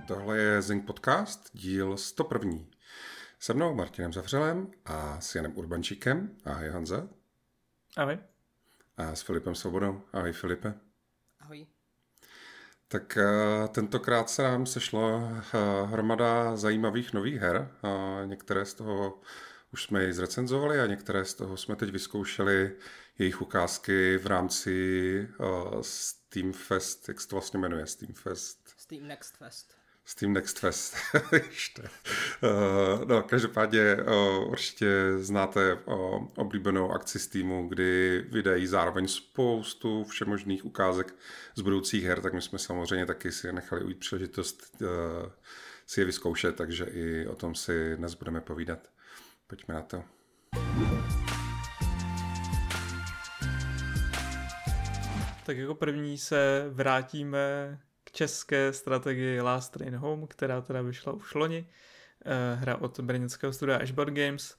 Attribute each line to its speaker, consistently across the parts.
Speaker 1: Tohle je Zing Podcast, díl 101. Se mnou Martinem Zavřelem a s Janem Urbančíkem. Ahoj Honza.
Speaker 2: Ahoj.
Speaker 1: A s Filipem Svobodou. Ahoj Filipe.
Speaker 3: Ahoj.
Speaker 1: Tak tentokrát se nám sešlo hromada zajímavých nových her. Některé z toho už jsme ji zrecenzovali a některé z toho jsme teď vyzkoušeli jejich ukázky v rámci Steam Fest. Jak se to vlastně jmenuje? Steam Fest?
Speaker 3: Steam Next Fest.
Speaker 1: Steam Next Fest. No, každopádně určitě znáte oblíbenou akci Steamu, kdy vydají zároveň spoustu všemožných ukázek z budoucích her, tak my jsme samozřejmě taky si nechali ujít příležitost si je vyzkoušet, takže i o tom si dnes budeme povídat. Pojďme na to.
Speaker 2: Tak jako první se vrátíme k české strategii Last Train Home, která teda vyšla už loni. Hra od brněnského studia Ashboard Games.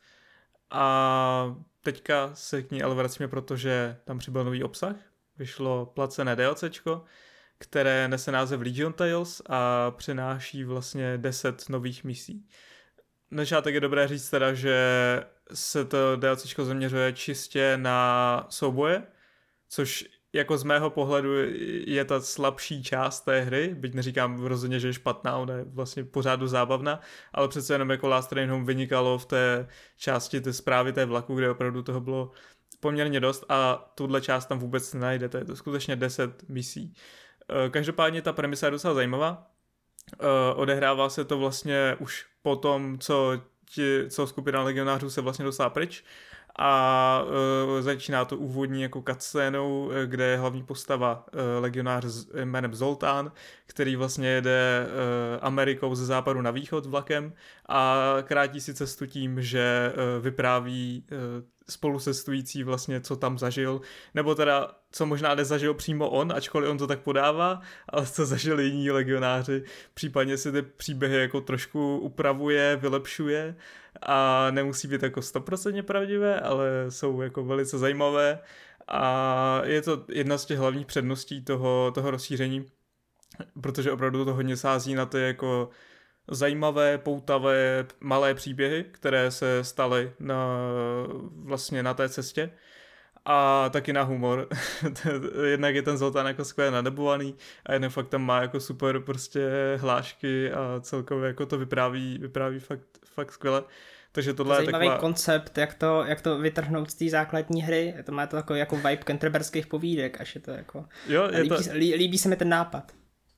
Speaker 2: A teďka se k ní ale vracíme, protože tam přibyl nový obsah. Vyšlo placené DLCčko, které nese název Legion Tales a přináší vlastně 10 nových misí. Na začátek je dobré říct teda, že se to DLCčko zaměřuje čistě na souboje, což jako z mého pohledu je ta slabší část té hry, byť neříkám rozhodně, že je špatná, ona je vlastně pořád zábavná, ale přece jenom jako Last Train Home vynikalo v té části té zprávy té vlaku, kde opravdu toho bylo poměrně dost a tuhle část tam vůbec nenajdete, je to skutečně 10 misí. Každopádně ta premisa je docela zajímavá, odehrává se to vlastně už po tom, co skupina legionářů se vlastně dostala pryč, a začíná to úvodní jako cutscénou, kde je hlavní postava legionář jménem Zoltán, který vlastně jede Amerikou ze západu na východ vlakem a krátí si cestu tím, že vypráví spolucestující vlastně, co tam zažil, nebo teda, co možná nezažil přímo on, ačkoliv on to tak podává, ale co zažili jiní legionáři, případně si ty příběhy jako trošku upravuje, vylepšuje a nemusí být jako 100% pravdivé, ale jsou jako velice zajímavé a je to jedna z těch hlavních předností toho rozšíření, protože opravdu to hodně sází na ty jako zajímavé, poutavé, malé příběhy, které se staly vlastně na té cestě a taky na humor. Jednak je ten Zoltán jako skvěle nadebovaný a jednak fakt tam má jako super prostě hlášky a celkově jako to vypráví fakt skvěle. Takže tohle
Speaker 3: to
Speaker 2: je
Speaker 3: zajímavý
Speaker 2: taková
Speaker 3: koncept, jak to vytrhnout z té základní hry. To má to jako vibe canterberských povídek, až je to jako...
Speaker 2: Jo,
Speaker 3: líbí se mi ten nápad.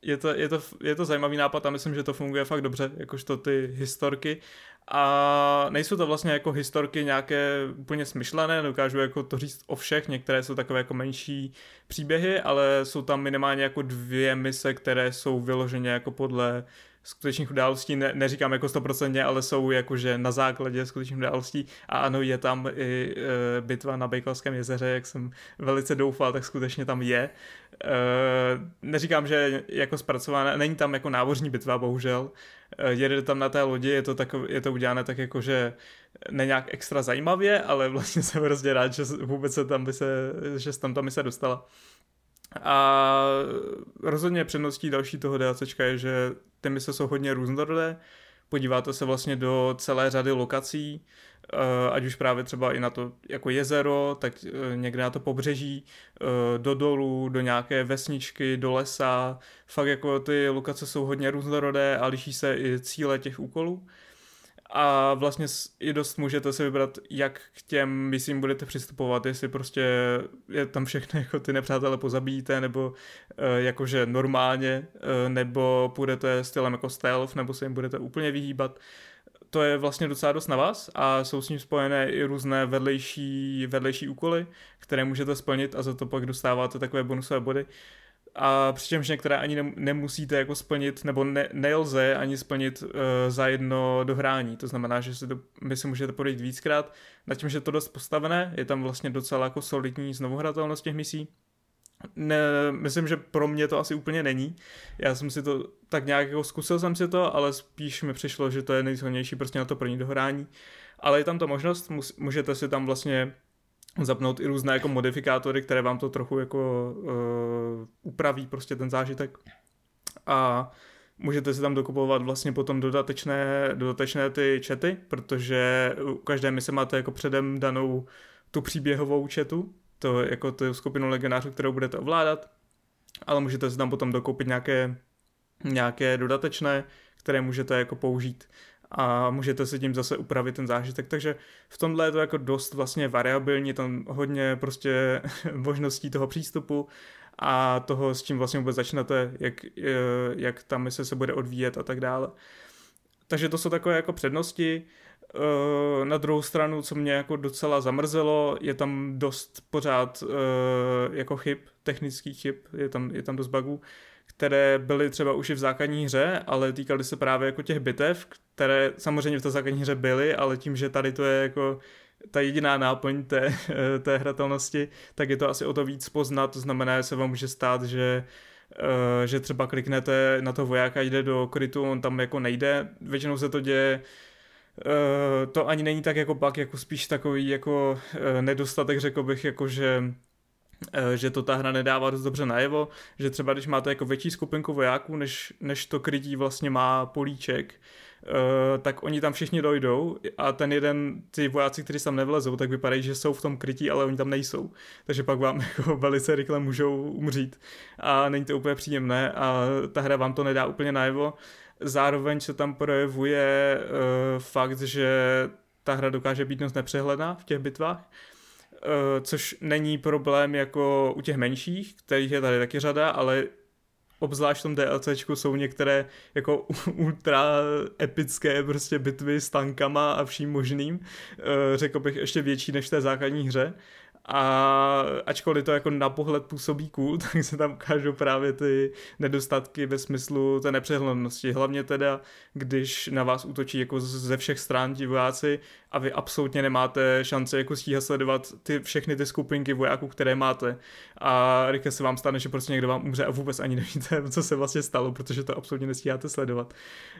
Speaker 2: Je to zajímavý nápad a myslím, že to funguje fakt dobře, jakožto ty historky. A nejsou to vlastně jako historky nějaké úplně smyšlené, dokážu jako to říct o všech, některé jsou takové jako menší příběhy, ale jsou tam minimálně jako 2 mise, které jsou vyloženě jako podle skutečných událostí, neříkám jako 100%, ale jsou jakože na základě skutečných událostí a ano, je tam i bitva na Bejkalském jezeře, jak jsem velice doufal, tak skutečně tam je. Neříkám, že jako zpracované, není tam jako námořní bitva, bohužel. Jede tam na té lodi, je to udělané tak jako, že ne nějak extra zajímavě, ale vlastně jsem hrozně rád, že vůbec se tam ta mise dostala. A rozhodně předností další toho DLCčka je, že ty mise jsou hodně různorodé, podíváte se vlastně do celé řady lokací, ať už právě třeba i na to jako jezero, tak někde na to pobřeží, do dolů, do nějaké vesničky, do lesa, fakt jako ty lokace jsou hodně různorodé a liší se i cíle těch úkolů. A vlastně i dost můžete si vybrat, jak k těm misím budete přistupovat, jestli prostě je tam všechny jako ty nepřátelé pozabíjíte, nebo jakože normálně, nebo půjdete stylem jako stealth, nebo se jim budete úplně vyhýbat. To je vlastně docela dost na vás a jsou s ním spojené i různé vedlejší úkoly, které můžete splnit a za to pak dostáváte takové bonusové body. A přičemž některé ani nemusíte jako splnit, nebo nelze ani splnit za jedno dohrání. To znamená, že vy si můžete podejít víckrát. Na tím, že je to dost postavené, je tam vlastně docela jako solidní znovuhratelnost těch misí. Myslím, že pro mě to asi úplně není. Já jsem si to tak nějak jako zkusil jsem si to, ale spíš mi přišlo, že to je nejsilnější prostě na to první dohrání. Ale je tam ta možnost, můžete si tam vlastně zapnout i různé jako modifikátory, které vám to trochu jako upraví prostě ten zážitek. A Můžete si tam dokupovat vlastně potom dodatečné ty chaty, protože u každé mise máte jako předem danou tu příběhovou chatu, to jako tu skupinu legionářů, kterou budete ovládat, ale můžete si tam potom dokoupit nějaké dodatečné, které můžete jako použít a můžete si tím zase upravit ten zážitek, takže v tomhle je to jako dost vlastně variabilní, tam hodně prostě možností toho přístupu a toho, s čím vlastně vůbec začnete, jak ta mise se bude odvíjet a tak dále. Takže to jsou takové jako přednosti. Na druhou stranu, co mě jako docela zamrzelo, je tam dost pořád jako chyb, technických chyb, je tam dost bugů, které byly třeba už i v základní hře, ale týkaly se právě jako těch bitev, které samozřejmě v té základní hře byly, ale tím, že tady to je jako ta jediná náplň té hratelnosti, tak je to asi o to víc poznat, to znamená, že se vám může stát, že třeba kliknete na toho vojáka, jde do krytu, on tam jako nejde, většinou se to děje, to ani není tak jako bug, jako spíš takový jako nedostatek, řekl bych, jako že to ta hra nedává dost dobře najevo, že třeba když máte jako větší skupinku vojáků, než to krytí vlastně má políček, tak oni tam všichni dojdou a ty vojáci, kteří tam nevlezou, tak vypadají, že jsou v tom krytí, ale oni tam nejsou. Takže pak vám jako velice rychle můžou umřít a není to úplně příjemné a ta hra vám to nedá úplně najevo. Zároveň se tam projevuje fakt, že ta hra dokáže být dost nepřehledná v těch bitvách, což není problém jako u těch menších, kterých je tady taky řada, ale obzvlášť v tom DLCčku jsou některé jako ultra epické prostě bitvy s tankama a vším možným, řekl bych ještě větší než v té základní hře. A ačkoliv to jako na pohled působí cool, tak se tam ukážou právě ty nedostatky ve smyslu té nepřehlednosti. Hlavně teda, když na vás útočí jako ze všech stran ti vojáci a vy absolutně nemáte šanci jako stíhat sledovat všechny ty skupinky vojáků, které máte. A rychle se vám stane, že prostě někdo vám umře a vůbec ani nevíte, co se vlastně stalo, protože to absolutně nestíháte sledovat.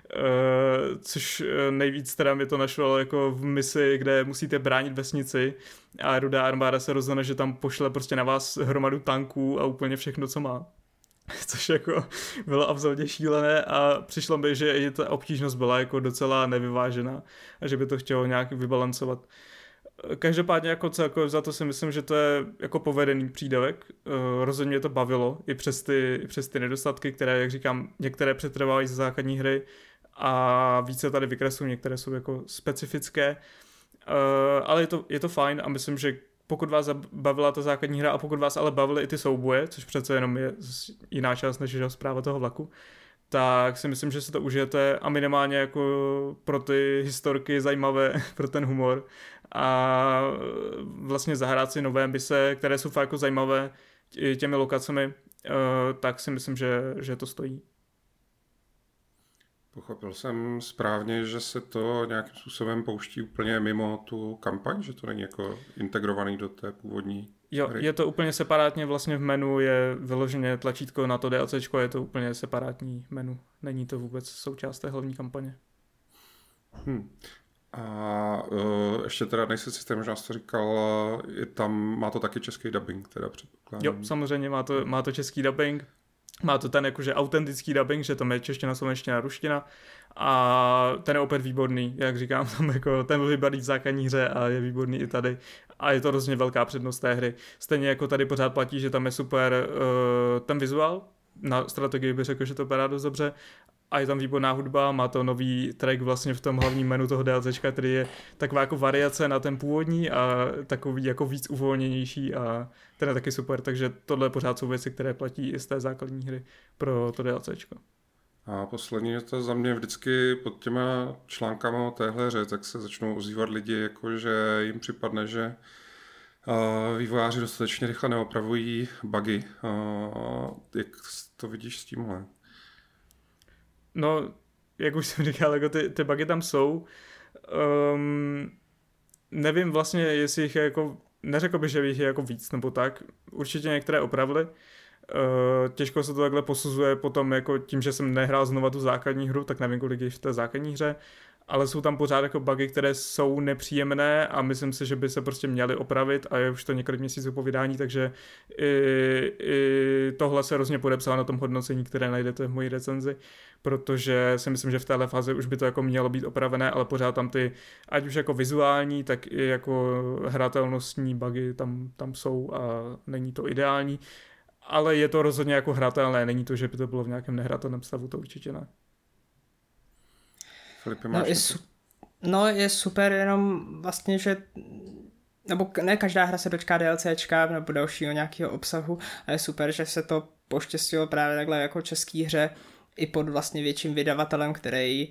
Speaker 2: Což nejvíc teda mi to našlo jako v misi, kde musíte bránit vesnici a Rudá armáda se rozhodne, že tam pošle prostě na vás hromadu tanků a úplně všechno, co má. Což jako bylo absolutně šílené a přišlo mi, že i ta obtížnost byla jako docela nevyvážená a že by to chtělo nějak vybalancovat. Každopádně jako celkově za to si myslím, že to je jako povedený přídavek. Rozhodně mě to bavilo i přes ty nedostatky, které, jak říkám, některé přetrvávají ze základní hry a více tady vykreslují, některé jsou jako specifické. Ale je to fajn a myslím, že pokud vás bavila ta základní hra a pokud vás ale bavily i ty souboje, což přece jenom je jiná část než zpráva toho vlaku, tak si myslím, že si to užijete a minimálně jako pro ty historky zajímavé, pro ten humor a vlastně zahrát si nové mise, které jsou fakt jako zajímavé těmi lokacemi, tak si myslím, že to stojí.
Speaker 1: Pochopil jsem správně, že se to nějakým způsobem pouští úplně mimo tu kampaň, že to není jako integrovaný do té původní
Speaker 2: Jo,
Speaker 1: hry.
Speaker 2: je to úplně separátně, vlastně v menu je vyloženě tlačítko na to DLCčko, je to úplně separátní menu, není to vůbec součást té hlavní kampaně.
Speaker 1: A ještě teda nejsi systém, možná jsi to říkal, má to taky český dubbing, teda předpokládám.
Speaker 2: Jo, samozřejmě má to český dubbing. Má to ten jakože autentický dubbing, že tam je čeština, slovenština, ruština a ten je opět výborný, jak říkám, tam jako ten byl výborný v základní hře a je výborný i tady a je to hrozně velká přednost té hry. Stejně jako tady pořád platí, že tam je super ten vizuál, na strategii bych řekl, že to vypadá dost dobře a je tam výborná hudba, má to nový track vlastně v tom hlavním menu toho DLCčka, který je taková jako variace na ten původní a takový jako víc uvolněnější a ten je taky super, takže tohle pořád jsou věci, které platí i z té základní hry pro to DLCčko.
Speaker 1: A poslední je to za mě vždycky pod těma článkama o téhle hře, tak se začnou ozývat lidi, jakože jim připadne, že vývojáři dostatečně rychle neopravují bugy. Jak to vidíš s tímhle?
Speaker 2: No, jak už jsem říkal, jako ty bugy tam jsou. Nevím vlastně, jestli jich je jako, neřekl bych, že jich je jako víc nebo tak. Určitě některé opravily. Těžko se to takhle posuzuje potom jako tím, že jsem nehrál znova tu základní hru, tak nevím, kolik je v té základní hře. ale jsou tam pořád jako bugy, které jsou nepříjemné a myslím si, že by se prostě měly opravit a je už to několik měsíců po vydání, takže i tohle se hrozně podepsalo na tom hodnocení, které najdete v mojí recenzi, protože si myslím, že v téhle fázi už by to jako mělo být opravené, ale pořád tam ty, ať už jako vizuální, tak i jako hratelnostní bugy tam jsou a není to ideální, ale je to rozhodně jako hratelné, není to, že by to bylo v nějakém nehratelném stavu, to určitě ne.
Speaker 1: Filipe,
Speaker 3: je super, jenom vlastně, že nebo ne každá hra se dočká DLCčka nebo dalšího nějakého obsahu a je super, že se to poštěstilo právě takhle jako český hře i pod vlastně větším vydavatelem, který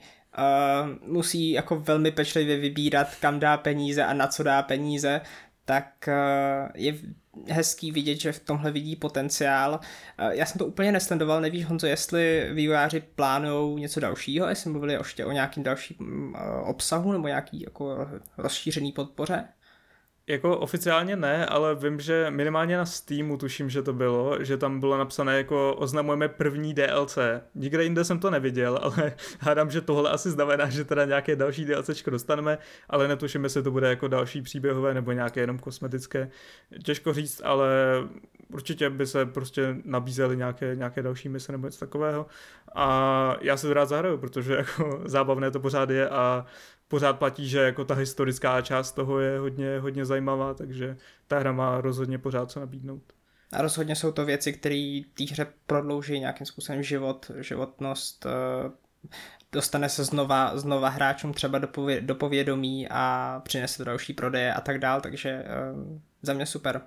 Speaker 3: musí jako velmi pečlivě vybírat, kam dá peníze a na co dá peníze, tak je hezký vidět, že v tomhle vidí potenciál. Já jsem to úplně nesledoval, nevíš, Honzo, jestli vývojáři plánují něco dalšího, jestli mluvili ještě o nějakým dalším obsahu nebo nějaký jako rozšířený podpoře?
Speaker 2: Jako oficiálně ne, ale vím, že minimálně na Steamu tuším, že to bylo, že tam bylo napsané jako oznamujeme první DLC. Nikde jinde jsem to neviděl, ale hádám, že tohle asi znamená, že teda nějaké další DLCčko dostaneme, ale netuším, jestli to bude jako další příběhové nebo nějaké jenom kosmetické. Těžko říct, ale určitě by se prostě nabízely nějaké další mise nebo něco takového. A já se to rád zahraju, protože jako zábavné to pořád je a pořád platí, že jako ta historická část toho je hodně zajímavá, takže ta hra má rozhodně pořád co nabídnout.
Speaker 3: A rozhodně jsou to věci, které té hře prodlouží nějakým způsobem životnost, dostane se znova hráčům třeba do povědomí a přinese to další prodeje a tak dál, takže za mě super.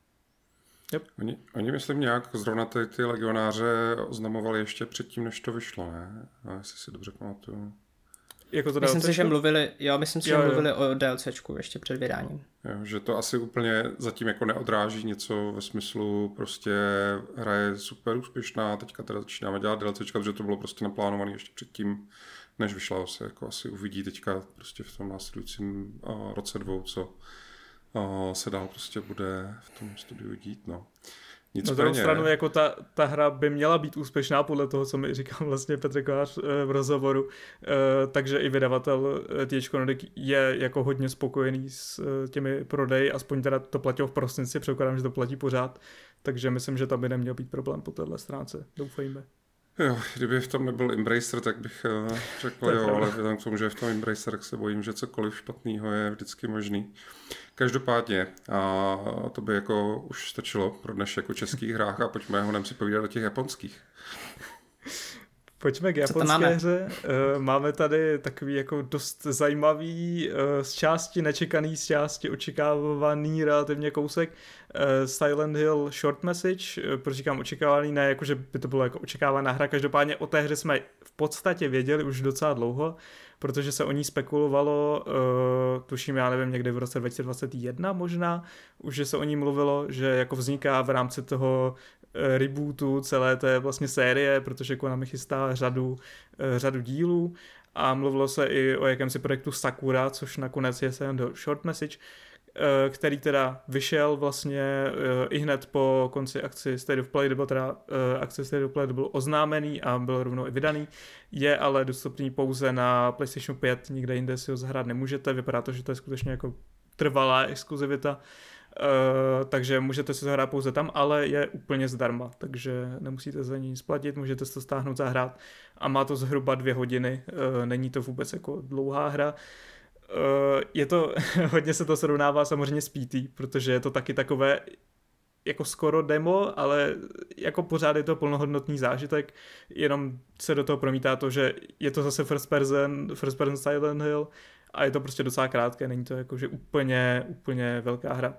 Speaker 2: Yep.
Speaker 1: Oni myslím nějak zrovna ty legionáře oznamovali ještě předtím, než to vyšlo, ne? A jestli si dobře pamatuju.
Speaker 2: Jako to
Speaker 3: myslím si, že mluvili o DLCčku ještě před vydáním.
Speaker 1: Jo, že to asi úplně zatím jako neodráží něco ve smyslu prostě hra je super úspěšná, teďka teda začínáme dělat DLCčka, protože to bylo prostě naplánované ještě předtím, než vyšla, se jako asi uvidí teďka prostě v tom následujícím roce 2, co se dál prostě bude v tom studiu dít, no.
Speaker 2: Na druhou stranu, jako ta hra by měla být úspěšná podle toho, co mi říkal vlastně Petr Kolář v rozhovoru, takže i vydavatel THQ Nordic je jako hodně spokojený s těmi prodeji, aspoň teda to platilo v prosinci, předpokládám, že to platí pořád, takže myslím, že tam by neměl být problém po téhle stránce, doufejme.
Speaker 1: Jo, kdyby v tom nebyl Embracer, tak bych řekl jo, ale vzhledem k tomu, že v tom Embracer, tak se bojím, že cokoliv špatného je vždycky možný. Každopádně, to by jako už stačilo pro dnešek o českých hrách a pojďme honem si povídat o těch japonských.
Speaker 2: Pojďme k japonské hře. Máme tady takový jako dost zajímavý, z části nečekaný, z části očekávaný relativně kousek. Silent Hill Short Message, proč říkám očekávaný, ne jako, že by to bylo jako očekávaná hra, každopádně o té hře jsme v podstatě věděli už docela dlouho, protože se o ní spekulovalo, tuším, já nevím, někdy v roce 2021 možná, už že se o ní mluvilo, že jako vzniká v rámci toho rebootu celé té vlastně série, protože Konami chystá řadu dílů a mluvilo se i o jakémsi projektu Sakura, což nakonec je Silent Hill Short Message, který teda vyšel vlastně i hned po konci akci State of Play, byl teda akce State of Play byl oznámený a byl rovnou i vydaný, je ale dostupný pouze na PlayStation 5, nikde jinde si ho zahrát nemůžete, vypadá to, že to je skutečně jako trvalá exkluzivita, takže můžete si zahrát pouze tam, ale je úplně zdarma, takže nemusíte za ní nic platit, můžete si to stáhnout, zahrát a má to zhruba 2 hodiny, není to vůbec jako dlouhá hra. Je to, hodně se to srovnává samozřejmě s PT, protože je to taky takové jako skoro demo, ale jako pořád je to plnohodnotný zážitek, jenom se do toho promítá to, že je to zase first person Silent Hill a je to prostě docela krátké, není to jako, že úplně velká hra.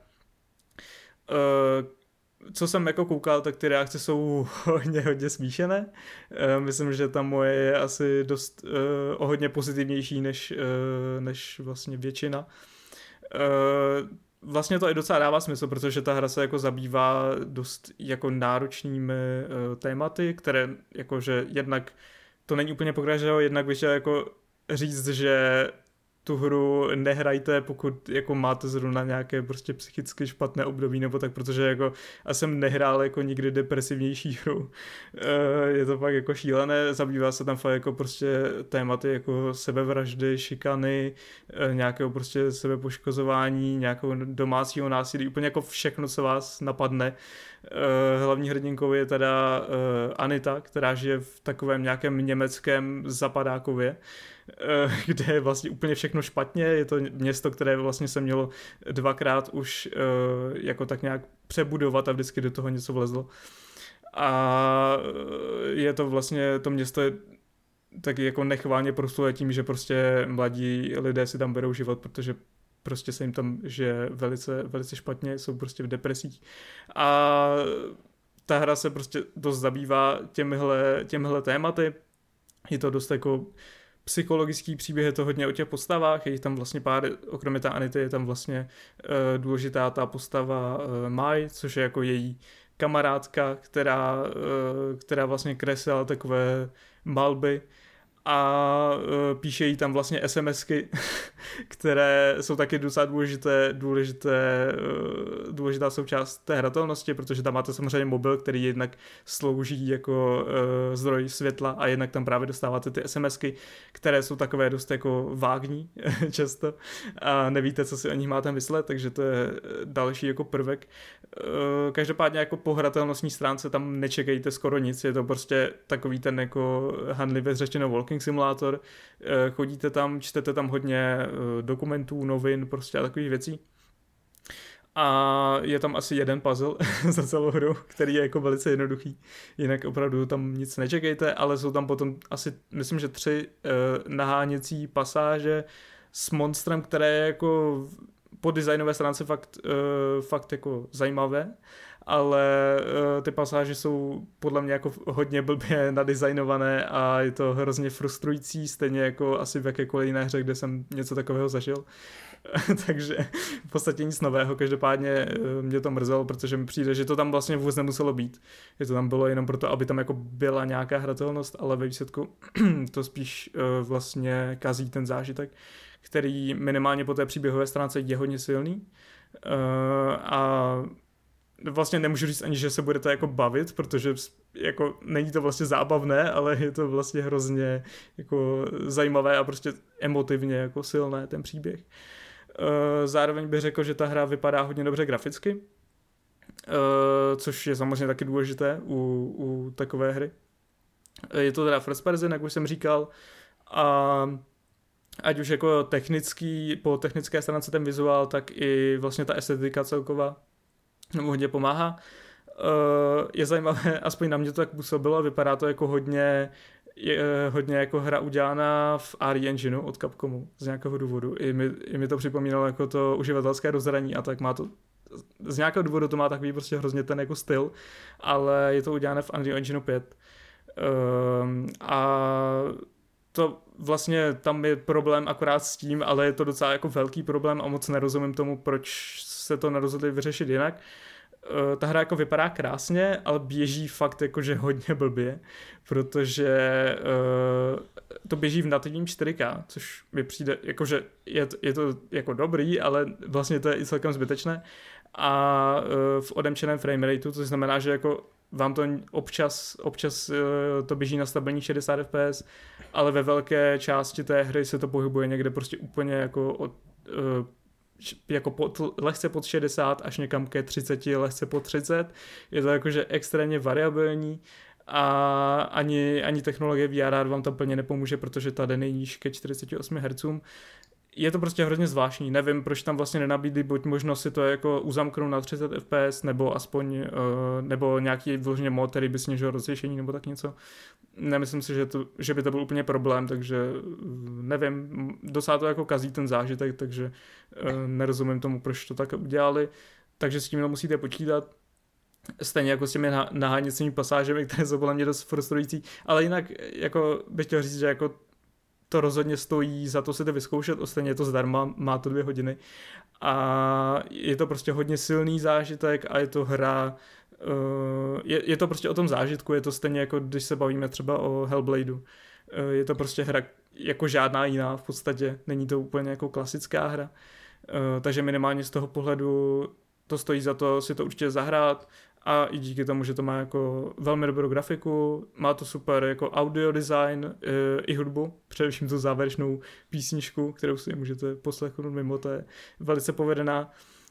Speaker 2: Co jsem jako koukal, tak ty reakce jsou hodně smíšené. Myslím, že ta moje je asi dost o hodně pozitivnější než vlastně většina. Vlastně to i docela dává smysl, protože ta hra se jako zabývá dost jako náročnými tématy, které jakože jednak to není úplně pokračovat, jednak bych chtěl jako říct, že tu hru nehrajte, pokud jako máte zrovna nějaké prostě psychicky špatné období nebo tak, protože jako já jsem nehrál jako nikdy depresivnější hru. Je to pak jako šílené, zabývá se tam fakt jako prostě tématy jako sebevraždy, šikany, nějakého prostě sebepoškozování, nějakého domácího násilí, úplně jako všechno, co vás napadne. Hlavní hrdinkou je teda Anita, která žije v takovém nějakém německém zapadákově, kde je vlastně úplně všechno špatně. Je to město, které vlastně se mělo dvakrát už jako tak nějak přebudovat a vždycky do toho něco vlezlo. A je to vlastně, to město je taky jako nechválně proslulé tím, že prostě mladí lidé si tam berou život, protože prostě se jim tam žije velice, velice špatně, jsou prostě v depresích. A ta hra se prostě dost zabývá těmhle tématy. Je to dost jako psychologický příběh, je to hodně o těch postavách, je tam vlastně pár, okromě té Anity je tam vlastně důležitá ta postava Mai, což je jako její kamarádka, která vlastně kreslila takové malby a píše jí tam vlastně SMSky, které jsou taky docela důležitá součást té hratelnosti, protože tam máte samozřejmě mobil, který jednak slouží jako zdroj světla a jednak tam právě dostáváte ty SMSky, které jsou takové dost jako vágní často a nevíte, co si o nich máte myslet, takže to je další jako prvek. Každopádně jako po hratelnostní stránce tam nečekejte skoro nic, je to prostě takový ten jako handlivě řečeno walking simulátor, chodíte tam, čtete tam hodně dokumentů, novin, prostě a takových věcí. A je tam asi jeden puzzle za celou hru, který je jako velice jednoduchý. Jinak opravdu tam nic nečekejte, ale jsou tam potom asi, myslím, že 3 naháněcí pasáže s monstrem, které je jako po designové stránce fakt jako zajímavé, ale ty pasáže jsou podle mě jako hodně blbě nadizajnované a je to hrozně frustrující, stejně jako asi v jakékoliv jiné hře, kde jsem něco takového zažil. Takže v podstatě nic nového, každopádně mě to mrzelo, protože mi přijde, že to tam vlastně vůbec nemuselo být. Že to tam bylo jenom proto, aby tam jako byla nějaká hratelnost, ale ve výsledku to spíš vlastně kazí ten zážitek, který minimálně po té příběhové stránce je hodně silný. A vlastně nemůžu říct ani, že se budete jako bavit, protože jako není to vlastně zábavné, ale je to vlastně hrozně jako zajímavé a prostě emotivně jako silné ten příběh. Zároveň bych řekl, že ta hra vypadá hodně dobře graficky, což je samozřejmě taky důležité u takové hry. Je to teda first person, jak už jsem říkal, a ať už jako po technické stránce ten vizuál, tak i vlastně ta estetika celková hodně pomáhá. Je zajímavé, aspoň na mě to tak působilo, vypadá to jako hodně jako hra udělaná v RE Engineu od Capcomu z nějakého důvodu. I mi to připomínalo jako to uživatelské rozhraní a tak má to z nějakého důvodu to má takový prostě hrozně ten jako styl, ale je to udělané v Unreal Engineu 5. A to vlastně tam je problém akorát s tím, ale je to docela jako velký problém a moc nerozumím tomu, proč se to nerozhodli vyřešit jinak. Ta hra jako vypadá krásně, ale běží fakt jakože hodně blbě, protože to běží v nativním 4K, což mi přijde, jakože je to jako dobrý, ale vlastně to je i celkem zbytečné a v odemčeném framerateu, což znamená, že jako vám to občas to běží na stabilních 60 fps, ale ve velké části té hry se to pohybuje někde prostě úplně jako lehce pod 60 až někam ke 30, lehce pod 30. Je to jakože extrémně variabilní a ani technologie VR vám tam plně nepomůže, protože ta jde nejníž ke 48 Hz. Je to prostě hrozně zvláštní, nevím, proč tam vlastně nenabídli buď možnost si to jako uzamknout na 30 fps, nebo aspoň, nebo nějaký vložně mod, který by snižil rozlišení, nebo tak něco. Nemyslím si, že by to byl úplně problém, takže nevím, docela to jako kazí ten zážitek, takže nerozumím tomu, proč to tak udělali, takže s tím musíte počítat. Stejně jako s těmi naháněcími pasážemi, které jsou podle mě dost frustrující, ale jinak jako bych chtěl říct, že jako to rozhodně stojí za to si to vyzkoušet, ostatně je to zdarma, má to 2 hodiny a je to prostě hodně silný zážitek a je to hra, je to prostě o tom zážitku, je to stejně jako když se bavíme třeba o Hellbladeu. Je to prostě hra, jako žádná jiná v podstatě, není to úplně jako klasická hra, takže minimálně z toho pohledu to stojí za to si to určitě zahrát a i díky tomu, že to má jako velmi dobrou grafiku, má to super jako audio design i hudbu, především tu závěrečnou písničku, kterou si můžete poslechnout mimo, to je velice povedená.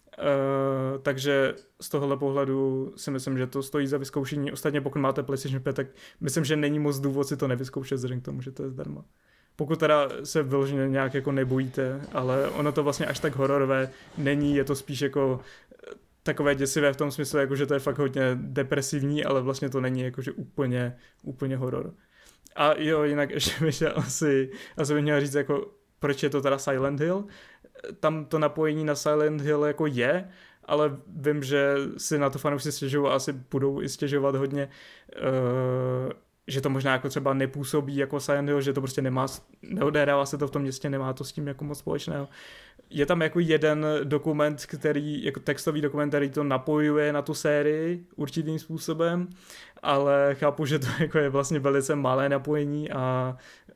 Speaker 2: Takže z tohohle pohledu si myslím, že to stojí za vyzkoušení. Ostatně pokud máte PlayStation 5, tak myslím, že není moc důvod si to nevyzkoušet vzhledem k tomu, že to je zdarma. Pokud teda se vyloženě nějak jako nebojíte, ale ono to vlastně až tak hororové není, je to spíš jako takové děsivé v tom smyslu, jako že to je fakt hodně depresivní, ale vlastně to není jako že úplně horor. A jo, jinak ještě bych asi bych měl říct, jako proč je to teda Silent Hill. Tam to napojení na Silent Hill jako je, ale vím, že si na to fanoušci stěžují a asi budou i stěžovat hodně, že to možná jako třeba nepůsobí jako Silent Hill, že to prostě neodehrává se to v tom městě, nemá to s tím jako moc společného. Je tam jako jeden dokument, který, jako textový dokument, který to napojuje na tu sérii určitým způsobem, ale chápu, že to jako je vlastně velice malé napojení a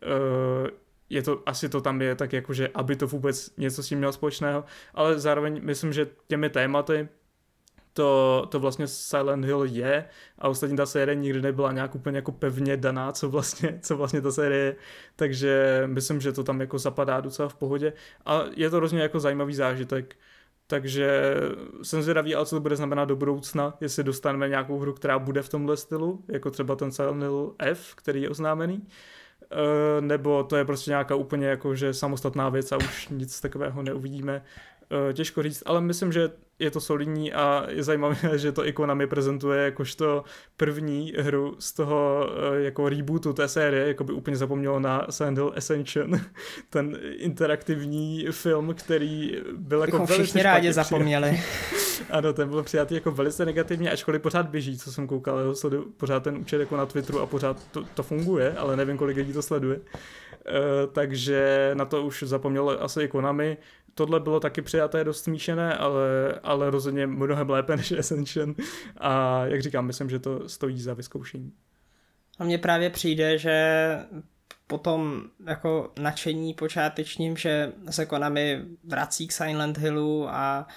Speaker 2: je to, asi to tam je tak jako, že aby to vůbec něco s tím mělo společného, ale zároveň myslím, že těmi tématy to vlastně Silent Hill je a ostatně ta série nikdy nebyla nějak úplně jako pevně daná, co vlastně ta série je, takže myslím, že to tam jako zapadá docela v pohodě a je to hrozně jako zajímavý zážitek, takže jsem zvědavý, ale co to bude znamenat do budoucna, jestli dostaneme nějakou hru, která bude v tomhle stylu, jako třeba ten Silent Hill F, který je oznámený, nebo to je prostě nějaká úplně jako, že samostatná věc a už nic takového neuvidíme. Těžko říct, ale myslím, že je to solidní a je zajímavé, že to i Konami prezentuje jakožto první hru z toho jako rebootu té série, jako by úplně zapomnělo na Silent Hill Ascension, ten interaktivní film, který byl jako velice
Speaker 3: všichni rádi zapomněli.
Speaker 2: Ano, ten byl přijatý jako velice negativně, ačkoliv pořád běží, co jsem koukal, pořád ten účet jako na Twitteru a pořád to funguje, ale nevím, kolik lidí to sleduje. Takže na to už zapomnělo asi i Konami. Tohle bylo taky přijaté dost smíšené, ale rozhodně mnohem lépe než Ascension a jak říkám, myslím, že to stojí za vyzkoušení.
Speaker 3: A mně právě přijde, že po tom jako nadšení počátečním, že se Konami vrací k Silent Hillu a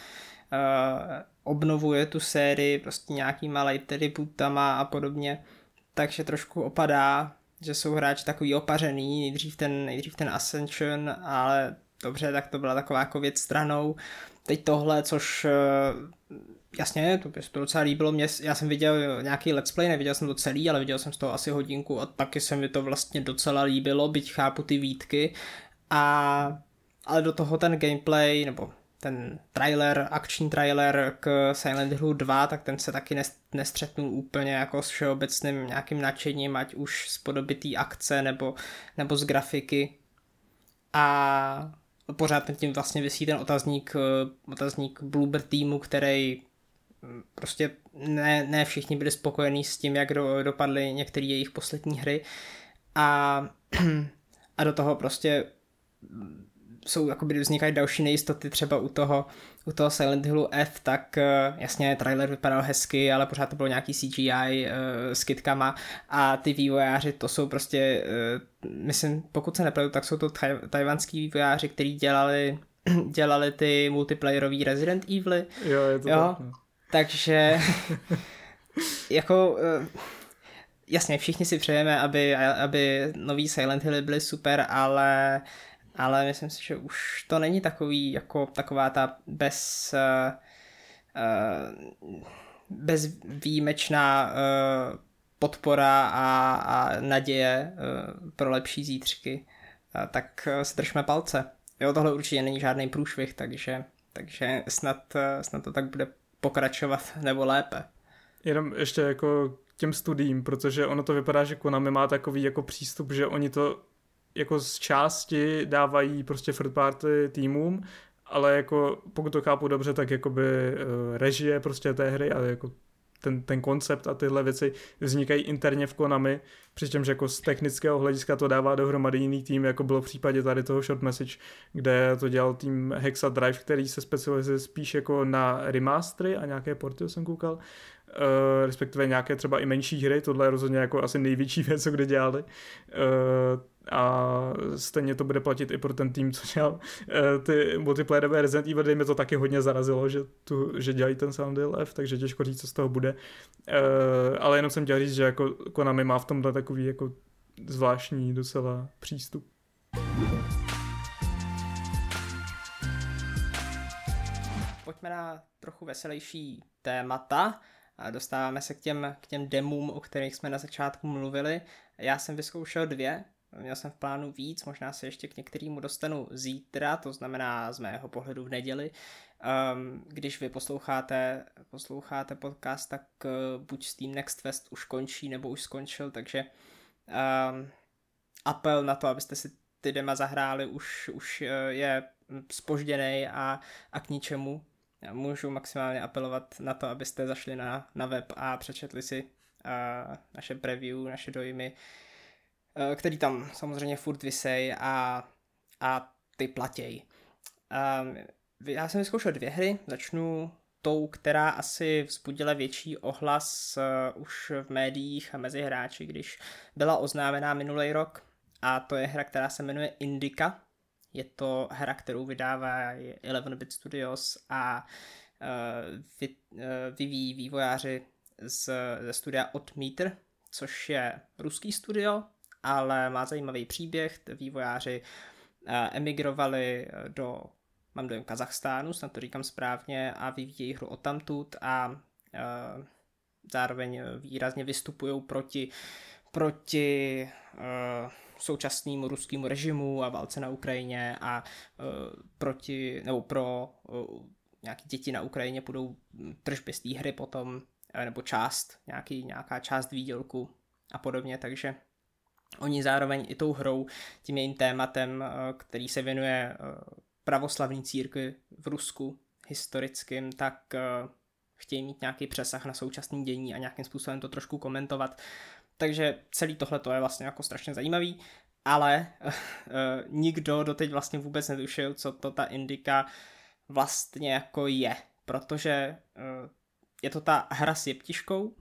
Speaker 3: obnovuje tu sérii prostě nějakýma light rebootama a podobně, takže trošku opadá, že jsou hráči takový opařený, nejdřív ten Ascension, ale dobře, tak to byla taková jako věc stranou. Teď tohle, což jasně, to by se to docela líbilo. Já jsem viděl nějaký let's play, neviděl jsem to celý, ale viděl jsem z toho asi hodinku a taky se mi to vlastně docela líbilo, byť chápu ty výtky. Ale do toho ten gameplay, nebo ten akční trailer k Silent Hillu 2, tak ten se taky nestřetnul úplně jako s všeobecným nějakým nadšením, ať už z podoby té akce nebo z grafiky. A pořád tím vlastně visí ten otazník Bloober týmu, který prostě ne všichni byli spokojení s tím, jak dopadly některé jejich poslední hry a do toho prostě jsou, jakoby vznikají další nejistoty, třeba u toho Silent Hillu F, tak jasně trailer vypadal hezky, ale pořád to bylo nějaký CGI s kytkama a ty vývojáři, to jsou prostě, myslím, pokud se nepletu, tak jsou to tajvanský vývojáři, kteří dělali ty multiplayerový Resident Evily.
Speaker 2: Jo, je to tak.
Speaker 3: Takže jako jasně, všichni si přejeme, aby nový Silent Hilly byly super, ale myslím si, že už to není taková ta bezvýjimečná podpora a naděje pro lepší zítřky. Tak si držme palce. Jo, tohle určitě není žádný průšvih, takže snad to tak bude pokračovat nebo lépe.
Speaker 2: Jenom ještě jako těm studiím, protože ono to vypadá, že Konami má takový jako přístup, že oni to jako z části dávají prostě third party týmům, ale jako pokud to chápu dobře, tak jakoby režie prostě té hry a jako ten koncept a tyhle věci vznikají interně v Konami, přičemž jako z technického hlediska to dává dohromady jiný tým, jako bylo v případě tady toho Short Message, kde to dělal tým Hexa Drive, který se specializuje spíš jako na remastery a nějaké porty, jsem koukal. respektive nějaké třeba i menší hry, tohle je rozhodně jako asi největší věc, co kdy dělali. A stejně to bude platit i pro ten tým, co dělal ty multiplayerové Resident Evil, kde mě to taky hodně zarazilo, že dělají ten Sound F, takže těžko říct, co z toho bude. Ale jenom jsem chtěl říct, že jako Konami má v tomhle takový jako zvláštní docela přístup.
Speaker 3: Pojďme na trochu veselější témata a dostáváme se k těm demům, o kterých jsme na začátku mluvili. Já jsem vyzkoušel 2, měl jsem v plánu víc, možná se ještě k některýmu dostanu zítra, to znamená z mého pohledu v neděli. Když vy posloucháte podcast, tak buď Steam Next Fest už končí, nebo už skončil, takže apel na to, abyste si ty dema zahráli, už je zpožděnej a k ničemu. Já můžu maximálně apelovat na to, abyste zašli na web a přečetli si naše preview, naše dojmy, který tam samozřejmě furt visej a ty platěj. Já jsem vyzkoušel 2 hry, začnu tou, která asi vzbudila větší ohlas už v médiích a mezi hráči, když byla oznámená minulý rok, a to je hra, která se jmenuje Indica. Je to hra, kterou vydává 11-bit Studios a vyvíjí vývojáři ze studia Oddmeter, což je ruský studio, ale má zajímavý příběh. Vývojáři emigrovali do, mám dojem, Kazachstánu, snad to říkám správně, a vyvíjejí hru odtamtud a zároveň výrazně vystupují proti současnému ruskému režimu a válce na Ukrajině a pro nějaké děti na Ukrajině budou tržby z té hry potom, nebo nějaká část výdělku a podobně, takže oni zároveň i tou hrou, tím jejím tématem, který se věnuje pravoslavné církvi v Rusku historickým, tak chtějí mít nějaký přesah na současné dění a nějakým způsobem to trošku komentovat. Takže celý tohle to je vlastně jako strašně zajímavý, ale nikdo doteď vlastně vůbec netušil, co to ta Indica vlastně jako je, protože je to ta hra s jeptiškou,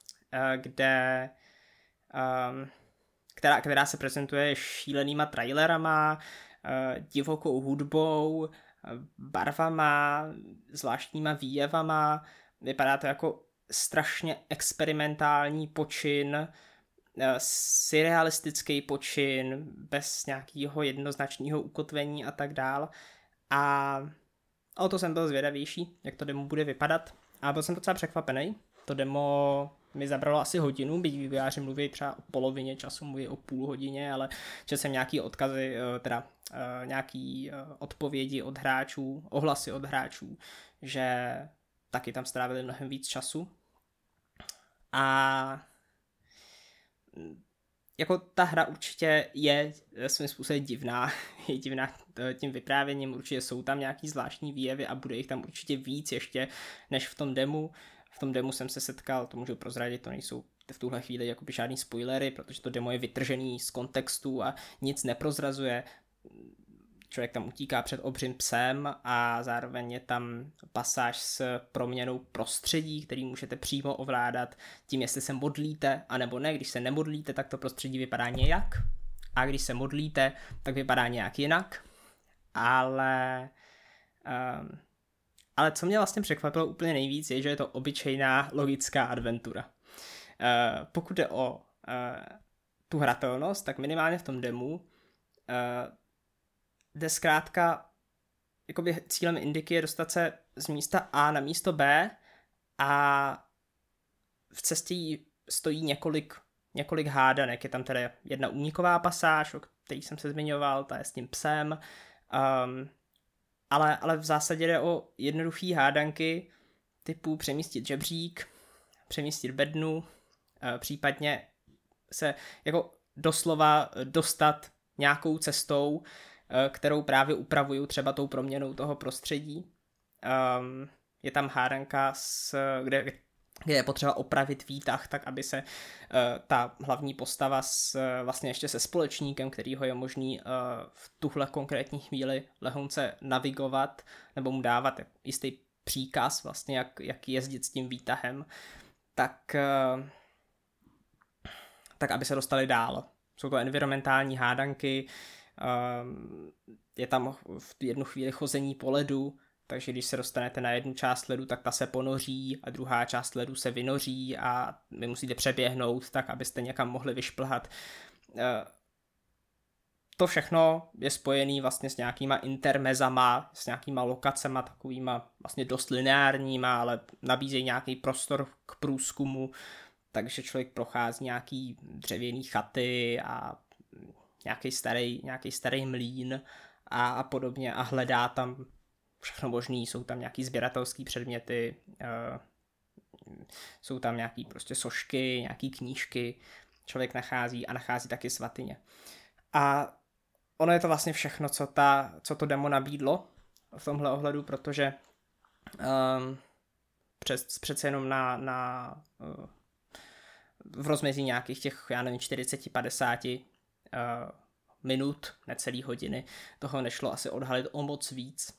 Speaker 3: která se prezentuje šílenýma trailerama, divokou hudbou, barvama, zvláštníma výjevama. Vypadá to jako strašně experimentální počin, surrealistický počin, bez nějakého jednoznačného ukotvení a tak dál. A o to jsem byl zvědavější, jak to demo bude vypadat. A byl jsem docela překvapený. To demo mi zabralo asi hodinu, byť vývojáři mluví třeba o polovině času, mluví o půl hodině, ale že jsem nějaký odkazy, nějaký odpovědi od hráčů, ohlasy od hráčů, že taky tam strávili mnohem víc času. A jako ta hra určitě je svým způsobem divná, je divná tím vyprávěním, určitě jsou tam nějaký zvláštní výjevy a bude jich tam určitě víc ještě než v tom demu. V tom demu jsem se setkal, to můžu prozradit, to nejsou v tuhle chvíli jakoby žádný spoilery, protože to demo je vytržený z kontextu a nic neprozrazuje. Člověk tam utíká před obřím psem a zároveň je tam pasáž s proměnou prostředí, který můžete přímo ovládat tím, jestli se modlíte, anebo ne. Když se nemodlíte, tak to prostředí vypadá nějak, a když se modlíte, tak vypadá nějak jinak. Ale co mě vlastně překvapilo úplně nejvíc, je, že je to obyčejná logická adventura. Pokud jde o tu hratelnost, tak minimálně v tom demu jde zkrátka, jakoby cílem Indiky je dostat se z místa A na místo B a v cestě stojí několik hádanek. Je tam tedy jedna úniková pasáž, o který jsem se zmiňoval, ta je s tím psem, ale v zásadě jde o jednoduchý hádanky typu přemístit žebřík, přemístit bednu, případně se jako doslova dostat nějakou cestou, kterou právě upravuju třeba tou proměnou toho prostředí. Je tam hádanka, kde je potřeba opravit výtah, tak aby se ta hlavní postava vlastně ještě se společníkem, kterýho je možný v tuhle konkrétní chvíli lehonce navigovat, nebo mu dávat jistý příkaz vlastně, jak jezdit s tím výtahem, tak aby se dostali dál. Jsou to environmentální hádanky, je tam v jednu chvíli chození po ledu, takže když se dostanete na jednu část ledu, tak ta se ponoří a druhá část ledu se vynoří a vy musíte přeběhnout tak, abyste někam mohli vyšplhat. To všechno je spojené vlastně s nějakýma intermezama, s nějakýma lokacema, takovýma vlastně dost lineárníma, ale nabízejí nějaký prostor k průzkumu, takže člověk prochází nějaký dřevěný chaty a nějaký starý mlýn a podobně a hledá tam všechno možný, jsou tam nějaký sběratelský předměty, jsou tam nějaký prostě sošky, nějaký knížky, člověk nachází a nachází taky svatyně. A ono je to vlastně všechno, co to demo nabídlo v tomhle ohledu, protože přece jenom v rozmezí nějakých těch, 40-50 minut, necelý hodiny, toho nešlo asi odhalit o moc víc.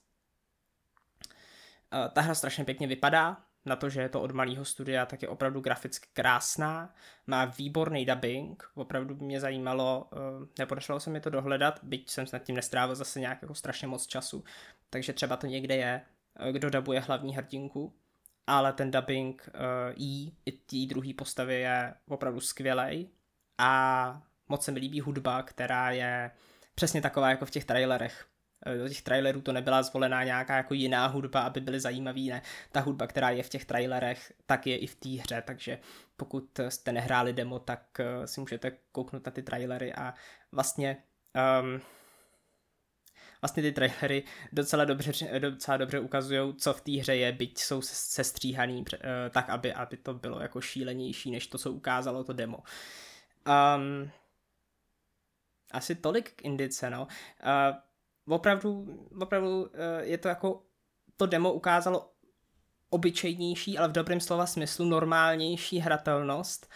Speaker 3: Ta hra strašně pěkně vypadá, na to, že je to od malého studia, tak je opravdu graficky krásná, má výborný dubbing, opravdu by mě zajímalo, nepodařilo se mi to dohledat, byť jsem nad tím nestrávil zase nějak jako strašně moc času, takže třeba to někde je, kdo dabuje hlavní hrdinku, ale ten dubbing i té druhé postavy je opravdu skvělej a moc se mi líbí hudba, která je přesně taková jako v těch trailerech. Do těch trailerů to nebyla zvolená nějaká jako jiná hudba, aby byly zajímavý, ne. Ta hudba, která je v těch trailerech, tak je i v té hře, takže pokud jste nehráli demo, tak si můžete kouknout na ty trailery a vlastně ty trailery docela dobře ukazují, co v té hře je, byť jsou sestříhaný tak, aby to bylo jako šílenější, než to, co ukázalo to demo. Asi tolik k Indice, no. Opravdu je to jako, to demo ukázalo obyčejnější, ale v dobrém slova smyslu normálnější hratelnost,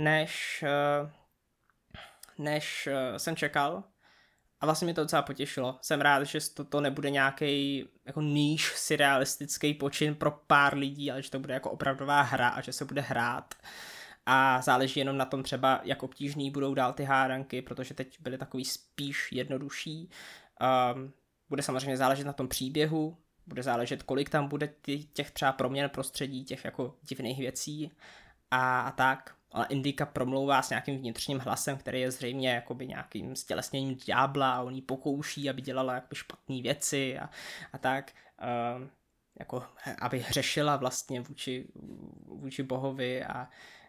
Speaker 3: než jsem čekal. A vlastně mě to docela potěšilo. Jsem rád, že to nebude nějaký jako níž surrealistický počin pro pár lidí, ale že to bude jako opravdová hra a že se bude hrát. A záleží jenom na tom třeba, jak obtížný budou dál ty hádanky, protože teď byly takový spíš jednodušší. Bude samozřejmě záležet na tom příběhu, bude záležet, kolik tam bude těch třeba proměn prostředí, těch jako divných věcí a tak. Ale Indika promlouvá s nějakým vnitřním hlasem, který je zřejmě jakoby nějakým stělesněním ďábla a on jí pokouší, aby dělala jakoby špatné věci a tak. Jako aby hřešila vlastně vůči bohovi a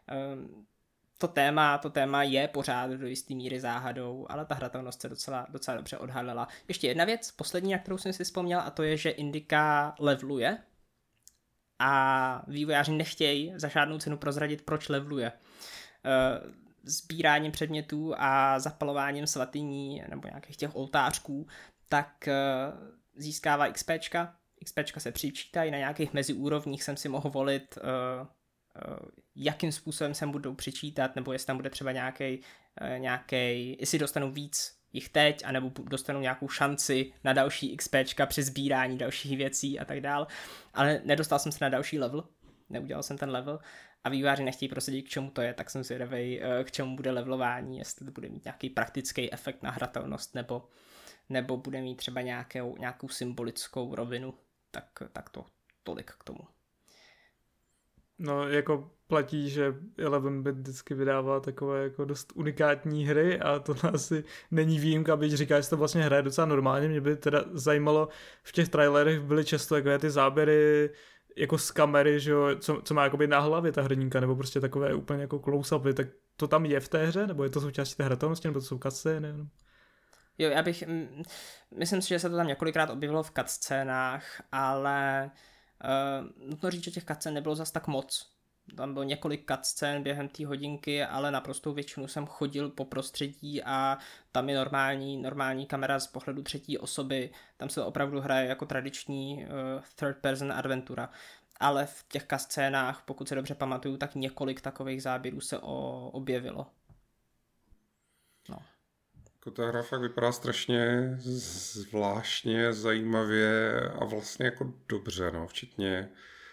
Speaker 3: to téma je pořád do jisté míry záhadou, ale ta hratelnost se docela dobře odhalila. Ještě jedna věc, poslední, na kterou jsem si vzpomněl, a to je, že Indika leveluje a vývojáři nechtějí za žádnou cenu prozradit, proč leveluje. Sbíráním předmětů a zapalováním svatyní nebo nějakých těch oltářků, tak získává XPčka. XPčka se přičítají, na nějakých meziúrovních jsem si mohl volit, jakým způsobem se budou přičítat, nebo jestli tam bude třeba nějaký, jestli dostanu víc jich teď, anebo dostanu nějakou šanci na další XPčka při sbírání dalších věcí a tak dál. Ale nedostal jsem se na další level, neudělal jsem ten level a vývojáři nechtějí prosadit, k čemu to je, tak jsem zvědavej, k čemu bude levelování, jestli to bude mít nějaký praktický efekt na hratelnost, nebo bude mít třeba nějakou symbolickou rovinu, tak to tolik k tomu.
Speaker 2: No, jako platí, že 11-bit vždycky vydává takové jako dost unikátní hry a to asi není výjimka, byť říká, že to vlastně hraje docela normálně. Mě by teda zajímalo, v těch trailerech byly často takové ty záběry jako z kamery, že jo, co má jakoby na hlavě ta hrninka, nebo prostě takové úplně jako close-upy, tak to tam je v té hře, nebo je to součástí té hratelnosti, nebo to jsou cutscény?
Speaker 3: Jo, myslím si, že se to tam několikrát objevilo v cutscénách, ale nutno říct, že těch cutscén nebylo zas tak moc. Tam bylo několik cutscén během té hodinky, ale naprostou většinu jsem chodil po prostředí a tam je normální kamera z pohledu třetí osoby. Tam se opravdu hraje jako tradiční third person adventura. Ale v těch cutscénách, pokud se dobře pamatuju, tak několik takových záběrů se objevilo. No.
Speaker 1: Ta hra fakt vypadá strašně zvláštně, zajímavě a vlastně jako dobře, no, včetně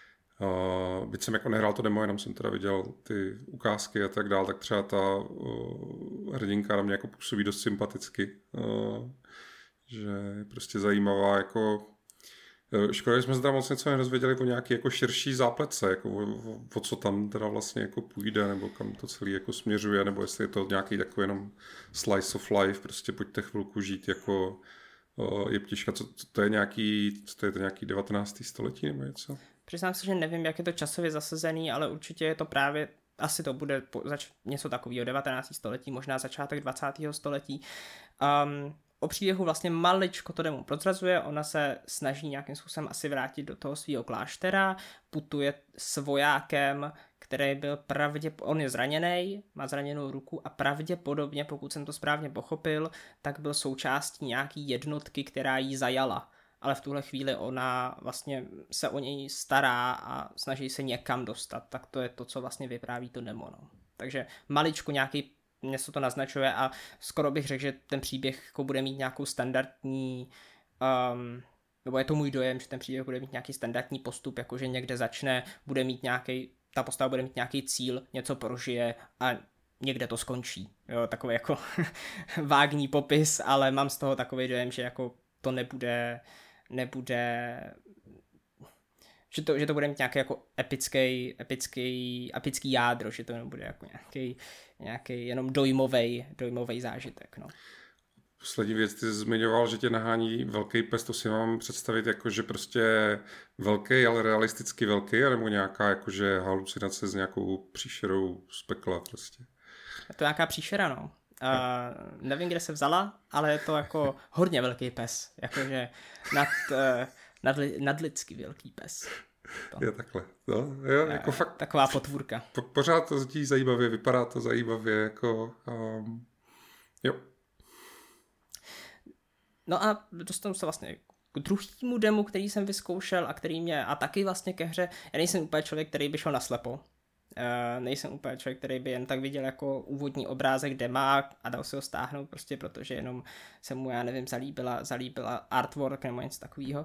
Speaker 1: Byť jsem jako nehrál to demo, jenom jsem teda viděl ty ukázky a tak dál, tak třeba ta hrdinka na mě jako působí dost sympaticky. Že je prostě zajímavá jako... Škoda, že jsme se tam moc něco nedozvěděli o nějaký jako širší zápletce, jako o co tam teda vlastně jako půjde, nebo kam to celý jako směřuje, nebo jestli je to nějaký takový jenom slice of life, prostě pojďte chvilku žít jako jeptiška. Co to je nějaký 19. století nebo něco?
Speaker 3: Přiznám se, že nevím, jak je to časově zasazený, ale určitě je to právě, asi to bude něco takového 19. století, možná začátek 20. století. O příběhu vlastně maličko to demo prozrazuje, ona se snaží nějakým způsobem asi vrátit do toho svého kláštera, putuje s vojákem, který byl on je zraněný, má zraněnou ruku a pravděpodobně, pokud jsem to správně pochopil, tak byl součástí nějaký jednotky, která jí zajala. Ale v tuhle chvíli ona vlastně se o něj stará a snaží se někam dostat, tak to je to, co vlastně vypráví to demo. No. Takže maličko nějaký něco to naznačuje a skoro bych řekl, že ten příběh jako bude mít nějakou standardní, nebo je to můj dojem, že ten příběh bude mít nějaký standardní postup, jakože někde začne, ta postava bude mít nějaký cíl, něco prožije a někde to skončí. Jo, takový jako vágní popis, ale mám z toho takový dojem, že jako to nebude že to bude mít nějaký jako epický jádro, že to nebude jako nějaký jenom dojmovej zážitek, no.
Speaker 1: Poslední věc, ty jsi zmiňoval, že tě nahání velký pes, to si mám představit jako, že prostě velký, ale realisticky velký, nebo nějaká jakože halucinace s nějakou příšerou z pekla prostě.
Speaker 3: Je to nějaká příšera, no. Nevím, kde se vzala, ale je to jako hodně velký pes, jakože nadlidsky velký pes. To.
Speaker 1: Je takhle, no, jo, jako fakt.
Speaker 3: Taková potvůrka.
Speaker 1: Pořád to zní zajímavě, vypadá to zajímavě, jako, jo.
Speaker 3: No a dostanu se vlastně k druhému demu, který jsem vyzkoušel a který mě, a taky vlastně ke hře, já nejsem úplně člověk, který by šel naslepo. Nejsem úplně člověk, který by jen tak viděl jako úvodní obrázek dema a dal si ho stáhnout prostě, protože jenom se mu, já nevím, zalíbila artwork nebo něco takového.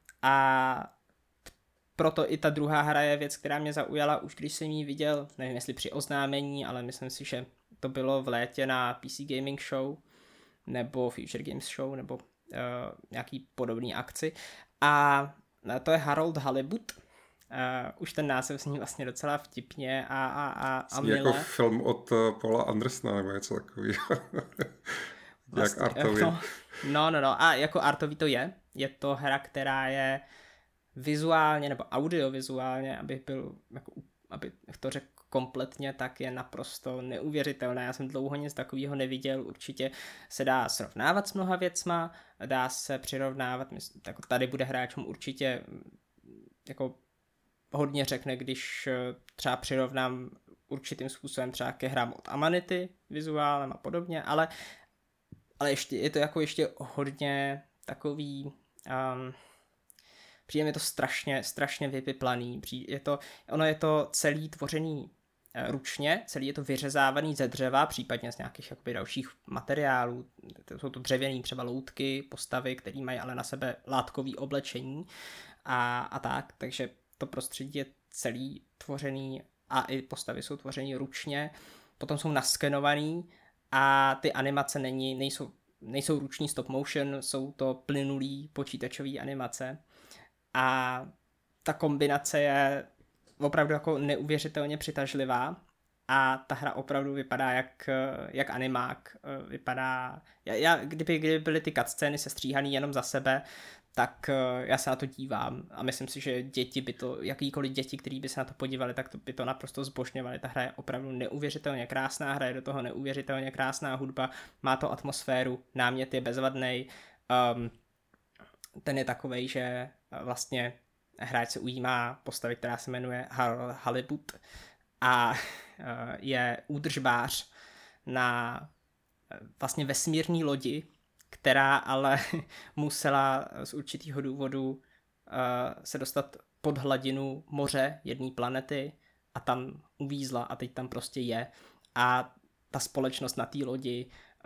Speaker 3: A proto i ta druhá hra je věc, která mě zaujala už když jsem ji viděl, nevím jestli při oznámení, ale myslím si, že to bylo v létě na PC Gaming Show nebo Future Games Show nebo nějaký podobný akci. A to je Harold Halibut. Už ten název zní vlastně docela vtipně a milé.
Speaker 1: Jako film od Paula Andersona nebo něco takového.
Speaker 3: Vlastně,
Speaker 1: jak artový.
Speaker 3: No. A jako artový to je. Je to hra, která je vizuálně nebo audiovizuálně, abych to řekl kompletně, tak je naprosto neuvěřitelná. Já jsem dlouho nic takového neviděl. Určitě se dá srovnávat s mnoha věcma, dá se přirovnávat, tak tady bude hráčům určitě jako hodně řekne, když třeba přirovnám určitým způsobem třeba ke hrám od Amanity vizuálem a podobně, ale ještě, je to jako ještě hodně takový přijde mi to strašně vypiplaný. Ono je to celý tvořený ručně, celý je to vyřezávaný ze dřeva, případně z nějakých jakoby dalších materiálů. Jsou to dřevěný třeba loutky, postavy, které mají ale na sebe látkový oblečení a tak, takže to prostředí je celý tvořený a i postavy jsou tvořený ručně, potom jsou naskenovaný a ty animace nejsou ruční stop motion, jsou to plynulý počítačové animace a ta kombinace je opravdu jako neuvěřitelně přitažlivá a ta hra opravdu vypadá jak animák. Vypadá, kdyby byly ty cutscény sestříhaný jenom za sebe, tak já se na to dívám a myslím si, že jakýkoliv děti, který by se na to podívali, tak by to naprosto zbožňovali. Ta hra je opravdu neuvěřitelně krásná hra, je do toho neuvěřitelně krásná hudba, má to atmosféru, námět je bezvadnej, ten je takovej, že vlastně hráč se ujímá postavy, která se jmenuje Harold Halibut a je údržbář na vlastně vesmírné lodi, která ale musela z určitého důvodu se dostat pod hladinu moře jedné planety a tam uvízla a teď tam prostě je. A ta společnost na té lodi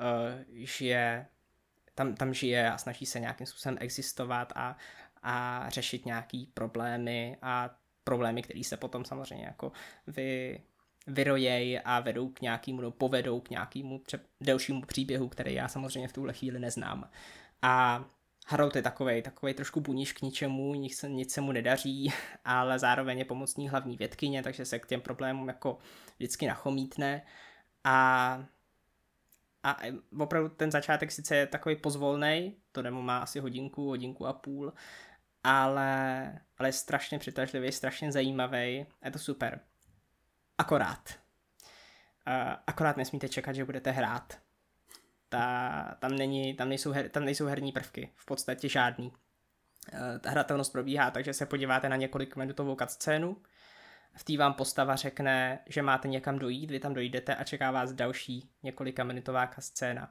Speaker 3: žije, tam žije a snaží se nějakým způsobem existovat a řešit nějaký problémy a problémy, které se potom samozřejmě jako vyrojej a vedou k nějakému, no, povedou k nějakému delšímu příběhu, který já samozřejmě v tuhle chvíli neznám. A Harold je takovej trošku buníš k ničemu, nic se mu nedaří, ale zároveň je pomocní hlavní vědkyně, takže se k těm problémům jako vždycky nachomítne a opravdu ten začátek sice je takový pozvolnej, to demo má asi hodinku a půl, ale je strašně přitažlivý, strašně zajímavý, je to super. Akorát nesmíte čekat, že budete hrát. Tam nejsou herní prvky, v podstatě žádný. Ta hratelnost probíhá, takže se podíváte na několik minutovou cutscénu, v té vám postava řekne, že máte někam dojít, vy tam dojdete a čeká vás další několika minutová cutscéna.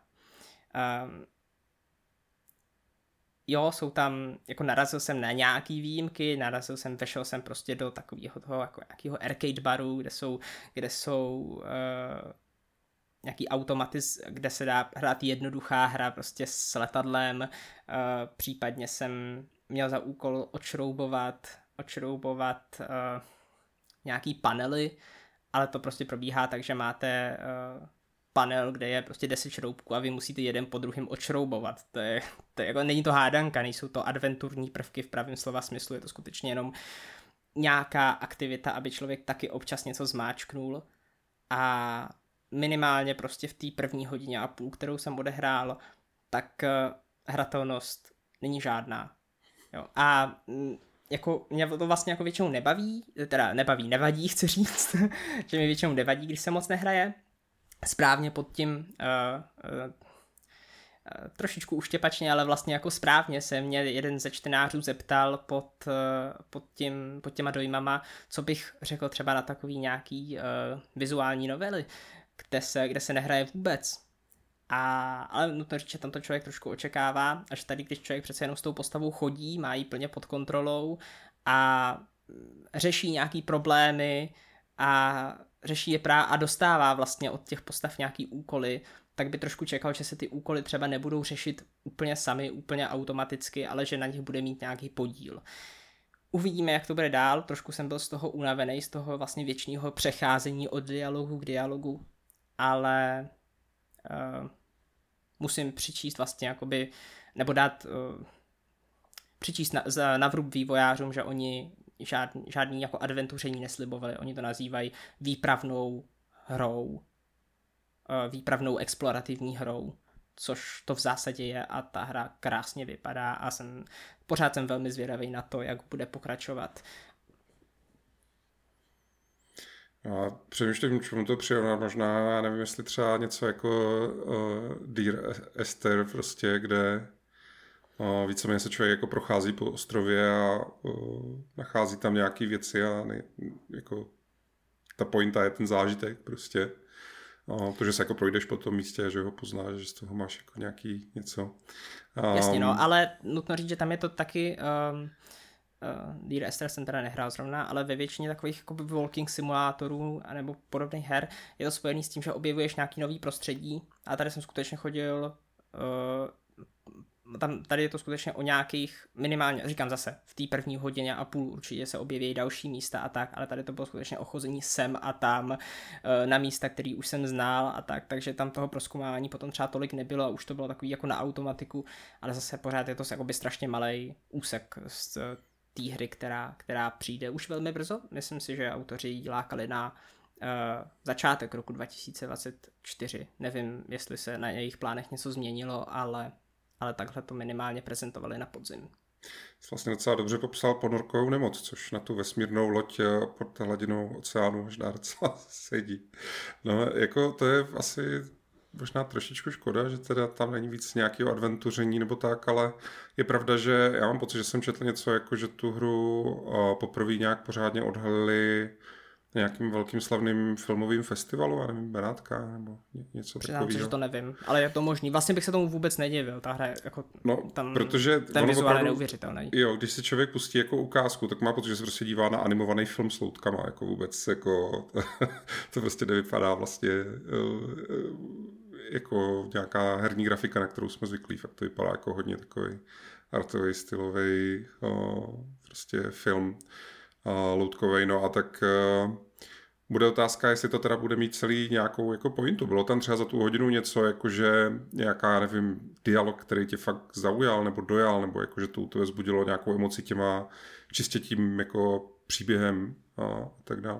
Speaker 3: Jo, jsou tam, jako narazil jsem na nějaký výjimky, vešel jsem prostě do takového toho jako nějakého arcade baru, kde jsou nějaký automaty, kde se dá hrát jednoduchá hra prostě s letadlem, případně jsem měl za úkol odšroubovat nějaký panely, ale to prostě probíhá tak, že máte panel, kde je prostě 10 šroubků a vy musíte jeden po druhém odšroubovat. To je jako, není to hádanka, nejsou to adventurní prvky v pravém slova smyslu, je to skutečně jenom nějaká aktivita, aby člověk taky občas něco zmáčknul a minimálně prostě v té první hodině a půl, kterou jsem odehrál, tak hratelnost není žádná. Jo. A jako mě to vlastně jako většinou nevadí, chci říct, že mi většinou nevadí, když se moc nehraje. Správně pod tím trošičku uštěpačně, ale vlastně jako správně se mě jeden ze čtenářů zeptal pod těma dojmama, co bych řekl třeba na takový nějaký vizuální novely, kde se nehraje vůbec. Ale nutno říct, že tam to člověk trošku očekává, až tady, když člověk přece jenom s tou postavou chodí, má ji plně pod kontrolou a řeší nějaký problémy a řeší je a dostává vlastně od těch postav nějaký úkoly, tak by trošku čekal, že se ty úkoly třeba nebudou řešit úplně sami, úplně automaticky, ale že na nich bude mít nějaký podíl. Uvidíme, jak to bude dál, trošku jsem byl z toho unavený, z toho vlastně věčného přecházení od dialogu k dialogu, ale musím přičíst vlastně jakoby, nebo dát přičíst na vrub vývojářům, že oni žádný jako adventuření neslibovali, oni to nazývají výpravnou hrou, výpravnou explorativní hrou, což to v zásadě je a ta hra krásně vypadá a pořád jsem velmi zvědavý na to, jak bude pokračovat.
Speaker 1: A přemýšlím, čemu to přirovnat, možná, já nevím, jestli třeba něco jako Dear Esther, prostě, kde víceméně se člověk jako prochází po ostrově a nachází tam nějaké věci a jako ta pointa je ten zážitek prostě. To, že se jako projdeš po tom místě, že ho poznáš, že z toho máš jako nějaký něco.
Speaker 3: Jasně, no, ale nutno říct, že tam je to taky Dear Esther jsem teda nehrál zrovna, ale ve většině takových jako walking simulátorů nebo podobných her je to spojený s tím, že objevuješ nějaký nový prostředí a tady jsem skutečně chodil tady je to skutečně o nějakých minimálně, říkám zase, v té první hodině a půl určitě se objeví další místa a tak, ale tady to bylo skutečně o chození sem a tam na místa, který už jsem znal a tak, takže tam toho prozkoumání potom třeba tolik nebylo a už to bylo takový jako na automatiku, ale zase pořád je to jakoby strašně malej úsek z té hry, která přijde už velmi brzo. Myslím si, že autoři ji lákali na začátek roku 2024. Nevím, jestli se na jejich plánech něco změnilo, ale takhle to minimálně prezentovali na podzim.
Speaker 1: Vlastně docela dobře popsal ponorkovou nemoc, což na tu vesmírnou loď pod hladinou oceánu možná docela sedí. No, jako to je asi možná trošičku škoda, že teda tam není víc nějakého adventuření nebo tak, ale je pravda, že já mám pocit, že jsem četl něco jako, že tu hru poprvé nějak pořádně odhalili nějakým velkým slavným filmovým festivalu, já nevím, Benátka nebo něco takového.
Speaker 3: Přiznám se, že to nevím, ale je to možný. Vlastně bych se tomu vůbec nedivil, ta hra jako tam,
Speaker 1: protože
Speaker 3: ten vizuál je neuvěřitelný.
Speaker 1: Jo, když si člověk pustí jako ukázku, tak má pocit, že se prostě dívá na animovaný film s loutkama, jako vůbec, jako to prostě nevypadá vlastně jako nějaká herní grafika, na kterou jsme zvyklí, fakt to vypadá jako hodně takový artový, stylový prostě film. loutkovej, no a tak bude otázka, jestli to teda bude mít celý nějakou jako pointu. Bylo tam třeba za tu hodinu něco, jakože nějaká, nevím, dialog, který tě fakt zaujal nebo dojal, nebo jakože to vzbudilo nějakou emoci těma, čistě tím jako příběhem a tak dále.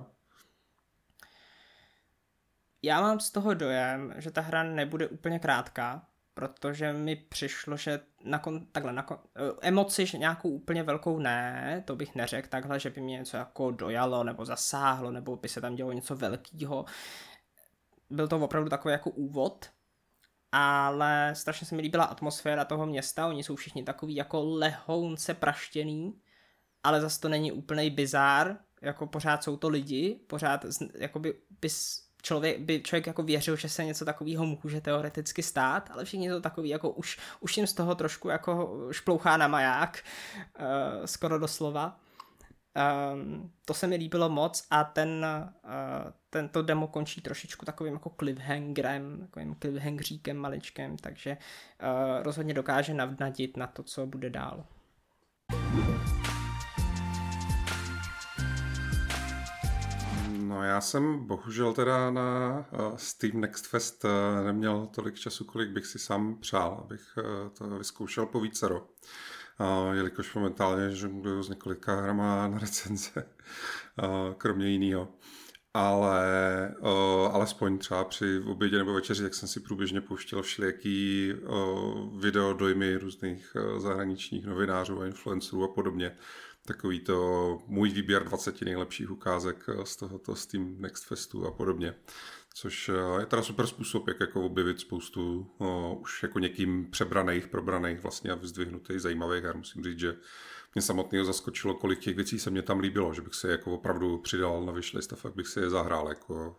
Speaker 3: Já mám z toho dojem, že ta hra nebude úplně krátká, protože mi přišlo, že emoci že nějakou úplně velkou ne, to bych neřekl takhle, že by mě něco jako dojalo nebo zasáhlo, nebo by se tam dělo něco velkého. Byl to opravdu takový jako úvod, ale strašně se mi líbila atmosféra toho města, oni jsou všichni takový jako lehounce praštěný, ale zase to není úplnej bizár, jako pořád jsou to lidi, pořád jakoby člověk jako věřil, že se něco takového může teoreticky stát, ale všichni jsou takový, jako už jim z toho trošku jako šplouchá na maják, skoro doslova. To se mi líbilo moc a tento demo končí trošičku takovým jako cliffhangerem, takovým cliffhangeríkem maličkem, takže rozhodně dokáže navnadit na to, co bude dál.
Speaker 1: No já jsem bohužel teda na Steam Next Fest neměl tolik času, kolik bych si sám přál, abych to vyzkoušel po vícero. Jelikož momentálně žongluju s několika hrama na recenze, kromě jinýho. Ale alespoň třeba při obědě nebo večeři, jak jsem si průběžně pouštěl všelijaký video dojmy různých zahraničních novinářů a influencerů a podobně. Takový to můj výběr 20 nejlepších ukázek z tohoto Steam Next Festu a podobně. Což je teda super způsob, jak jako objevit spoustu už jako někým probraných vlastně a vyzdvihnutých zajímavých her. Musím říct, že mě samotného zaskočilo, kolik těch věcí se mě tam líbilo, že bych si jako opravdu přidal na wishlist a fakt bych si je zahrál. Jako,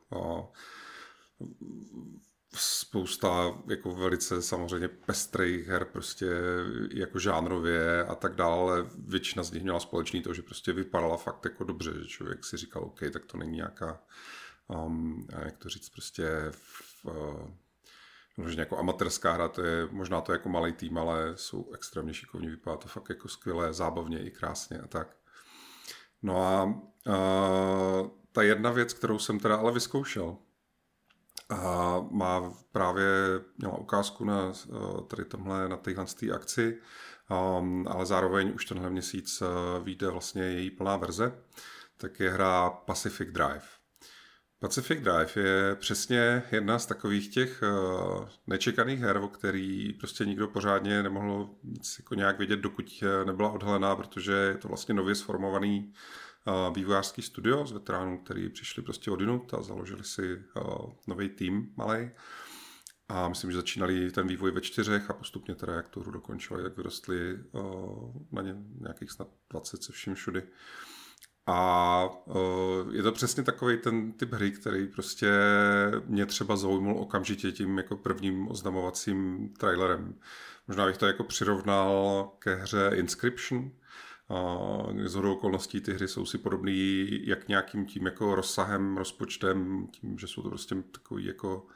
Speaker 1: spousta jako velice samozřejmě pestrých her prostě jako žánrově a tak dále. Většina z nich měla společný to, že prostě vypadala fakt jako dobře, že člověk si říkal, OK, tak to není nějaká jak to říct, prostě možná jako amatérská hra, to je možná to jako malý tým, ale jsou extrémně šikovní, vypadá to fakt jako skvěle, zábavně i krásně a tak. No a ta jedna věc, kterou jsem teda ale vyzkoušel, měla ukázku na tady tomhle, na téhle akci, ale zároveň už tenhle měsíc vyjde vlastně její plná verze, tak je hra Pacific Drive. Pacific Drive je přesně jedna z takových těch nečekaných her, o který prostě nikdo pořádně nemohl nic jako nějak vědět, dokud nebyla odhalená, protože je to vlastně nově sformovaný vývojářský studio z veteránů, který přišli prostě odinut a založili si nový tým malej. A myslím, že začínali ten vývoj ve 4 a postupně teda jak tu hru dokončili, jak vyrostli na ně nějakých snad 20 se vším všudy. A je to přesně takový ten typ hry, který prostě mě třeba zaujmul okamžitě tím jako prvním oznamovacím trailerem. Možná bych to jako přirovnal ke hře Inscription, kde shodou okolností ty hry jsou si podobný jak nějakým tím jako rozsahem, rozpočtem, tím, že jsou to prostě takový jako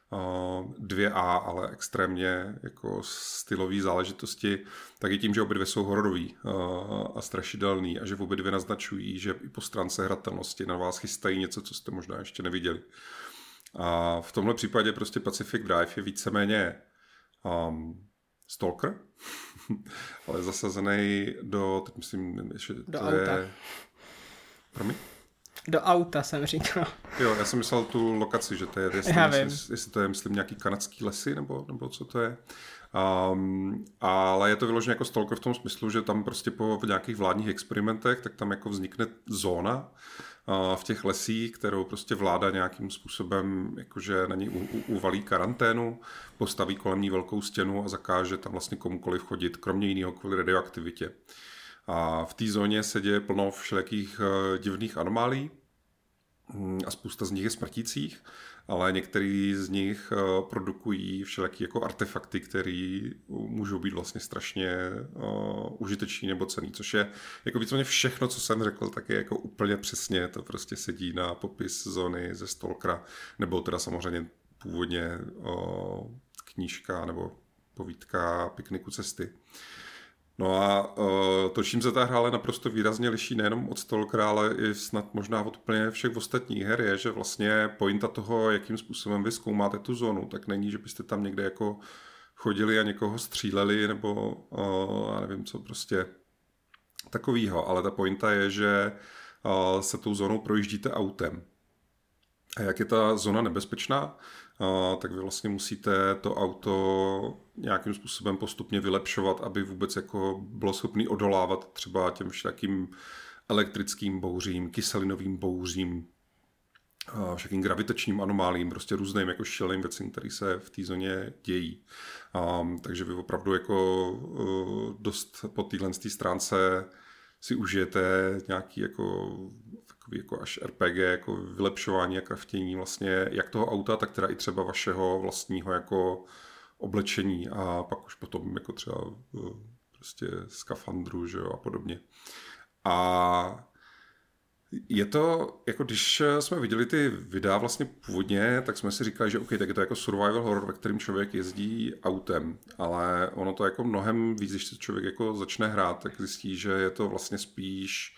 Speaker 1: 2A, ale extrémně jako stylový záležitosti, tak i tím, že obě dvě jsou hororový a strašidelný a že obě dvě naznačují, že i po stránce hratelnosti na vás chystají něco, co jste možná ještě neviděli. A v tomhle případě prostě Pacific Drive je víceméně Stalker, ale zasazený teď myslím, že
Speaker 3: do
Speaker 1: to
Speaker 3: auta.
Speaker 1: je... Promiň?
Speaker 3: Do auta jsem říkal.
Speaker 1: Jo, já jsem myslel tu lokaci, že to je, jestli to je, myslím, nějaký kanadský lesy, nebo co to je. Ale je to vyloženě jako Stalker v tom smyslu, že tam prostě po nějakých vládních experimentech, tak tam jako vznikne zóna v těch lesích, kterou prostě vláda nějakým způsobem jakože na ní uvalí karanténu, postaví kolem ní velkou stěnu a zakáže tam vlastně komukoliv chodit, kromě jiného kvůli radioaktivitě. A v té zóně se děje plno všelijakých divných anomálí a spousta z nich je smrtících, ale některý z nich produkují všelijaký jako artefakty, které můžou být vlastně strašně užiteční nebo cenný, což je jako víceméně všechno, co jsem řekl, tak je jako úplně přesně, to prostě sedí na popis zóny ze Stalkera, nebo teda samozřejmě původně knížka nebo povídka Pikniku cesty. No a to, čím se ta hra ale naprosto výrazně liší nejenom od Stalkera, ale i snad možná od úplně všech ostatních her, je, že vlastně pointa toho, jakým způsobem vy zkoumáte tu zónu, tak není, že byste tam někde jako chodili a někoho stříleli, nebo já nevím co, prostě takovýho, ale ta pointa je, že se tou zónou projíždíte autem. A jak je ta zóna nebezpečná, tak vy vlastně musíte to auto nějakým způsobem postupně vylepšovat, aby vůbec jako bylo schopný odolávat třeba těm všakým elektrickým bouřím, kyselinovým bouřím, všakým gravitačním anomálím, prostě různým jako šíleným věcem, které se v té zóně dějí. Takže vy opravdu jako dost po téhle stránce si užijete nějaký jako takový jako až RPG, jako vylepšování a kraftění vlastně jak toho auta, tak teda i třeba vašeho vlastního jako oblečení a pak už potom jako třeba prostě skafandru, že jo, a podobně. A je to, jako když jsme viděli ty videa vlastně původně, tak jsme si říkali, že OK, tak je to jako survival horror, ve kterém člověk jezdí autem, ale ono to jako mnohem víc, když se člověk jako začne hrát, tak zjistí, že je to vlastně spíš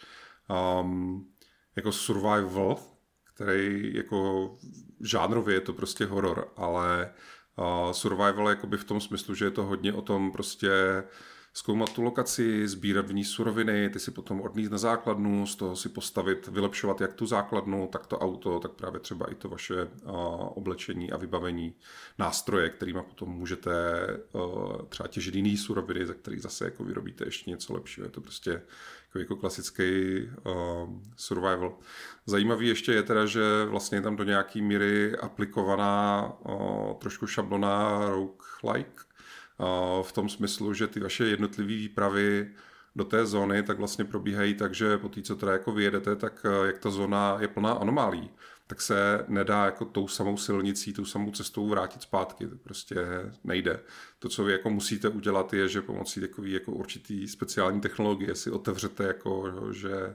Speaker 1: jako survival, který jako žánrově je to prostě horor, ale survival jakoby v tom smyslu, že je to hodně o tom prostě zkoumat tu lokaci, sbírat v ní suroviny, ty si potom odníst na základnu, z toho si postavit, vylepšovat jak tu základnu, tak to auto, tak právě třeba i to vaše oblečení a vybavení, nástroje, kterými potom můžete třeba těžit jiný suroviny, za který zase jako vyrobíte ještě něco lepšího. Je to prostě jako klasický survival. Zajímavý ještě je teda, že vlastně je tam do nějaký míry aplikovaná trošku šablona roguelike, v tom smyslu, že ty vaše jednotlivé výpravy do té zóny tak vlastně probíhají tak, že po té, co teda jako vyjedete, tak jak ta zóna je plná anomálí, tak se nedá jako tou samou silnicí, tou samou cestou vrátit zpátky. To prostě nejde. To, co vy jako musíte udělat, je, že pomocí takový jako určitý speciální technologie si otevřete jako, že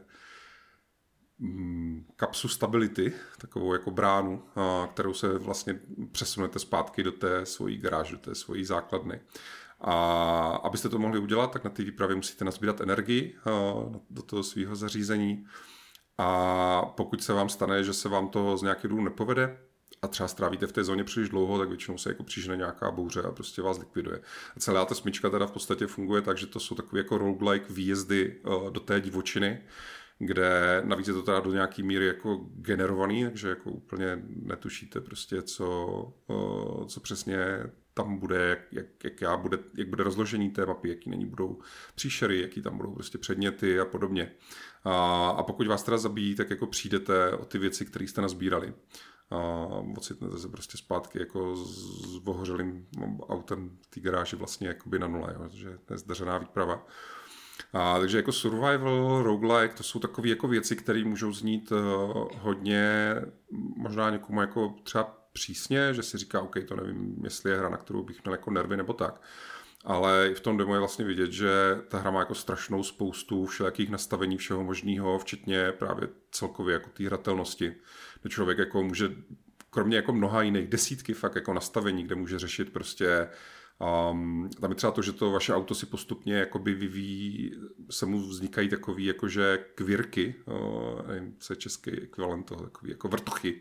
Speaker 1: kapsu stability, takovou jako bránu, kterou se vlastně přesunete zpátky do té svojí garáže, do té svojí základny. A abyste to mohli udělat, tak na té výpravě musíte nazbírat energii do toho svého zařízení. A pokud se vám stane, že se vám to z nějakého důvodu nepovede a třeba strávíte v té zóně příliš dlouho, tak většinou se jako přižene nějaká bouře a prostě vás likviduje. A celá ta smyčka teda v podstatě funguje tak, že to jsou takové jako roguelike výjezdy do té divočiny, kde navíc je to teda do nějaký míry jako generovaný, takže jako úplně netušíte prostě, co přesně tam bude, jak bude rozložení té mapy, jaký na ní budou příšery, jaký tam budou prostě předměty a podobně. A pokud vás teda zabijí, tak jako přijdete o ty věci, které jste nazbírali. Ocitnete se prostě zpátky jako s ohořelým autem v té garáži vlastně jakoby na nule, jo, že to je zdařená výprava. Takže jako survival, roguelike, to jsou takové jako věci, které můžou znít hodně, možná někomu jako třeba přísně, že si říká, OK, to nevím, jestli je hra, na kterou bych měl jako nervy nebo tak. Ale i v tom demo je vlastně vidět, že ta hra má jako strašnou spoustu všelijakých nastavení všeho možného, včetně právě celkově jako té hratelnosti, kde člověk jako může, kromě jako mnoha jiných desítky fakt jako nastavení, kde může řešit prostě tam je třeba to, že to vaše auto si postupně jakoby vyvíjí, se mu vznikají takový jakože kvirky, nevím, co je český ekvivalent toho, takový jako vrtochy,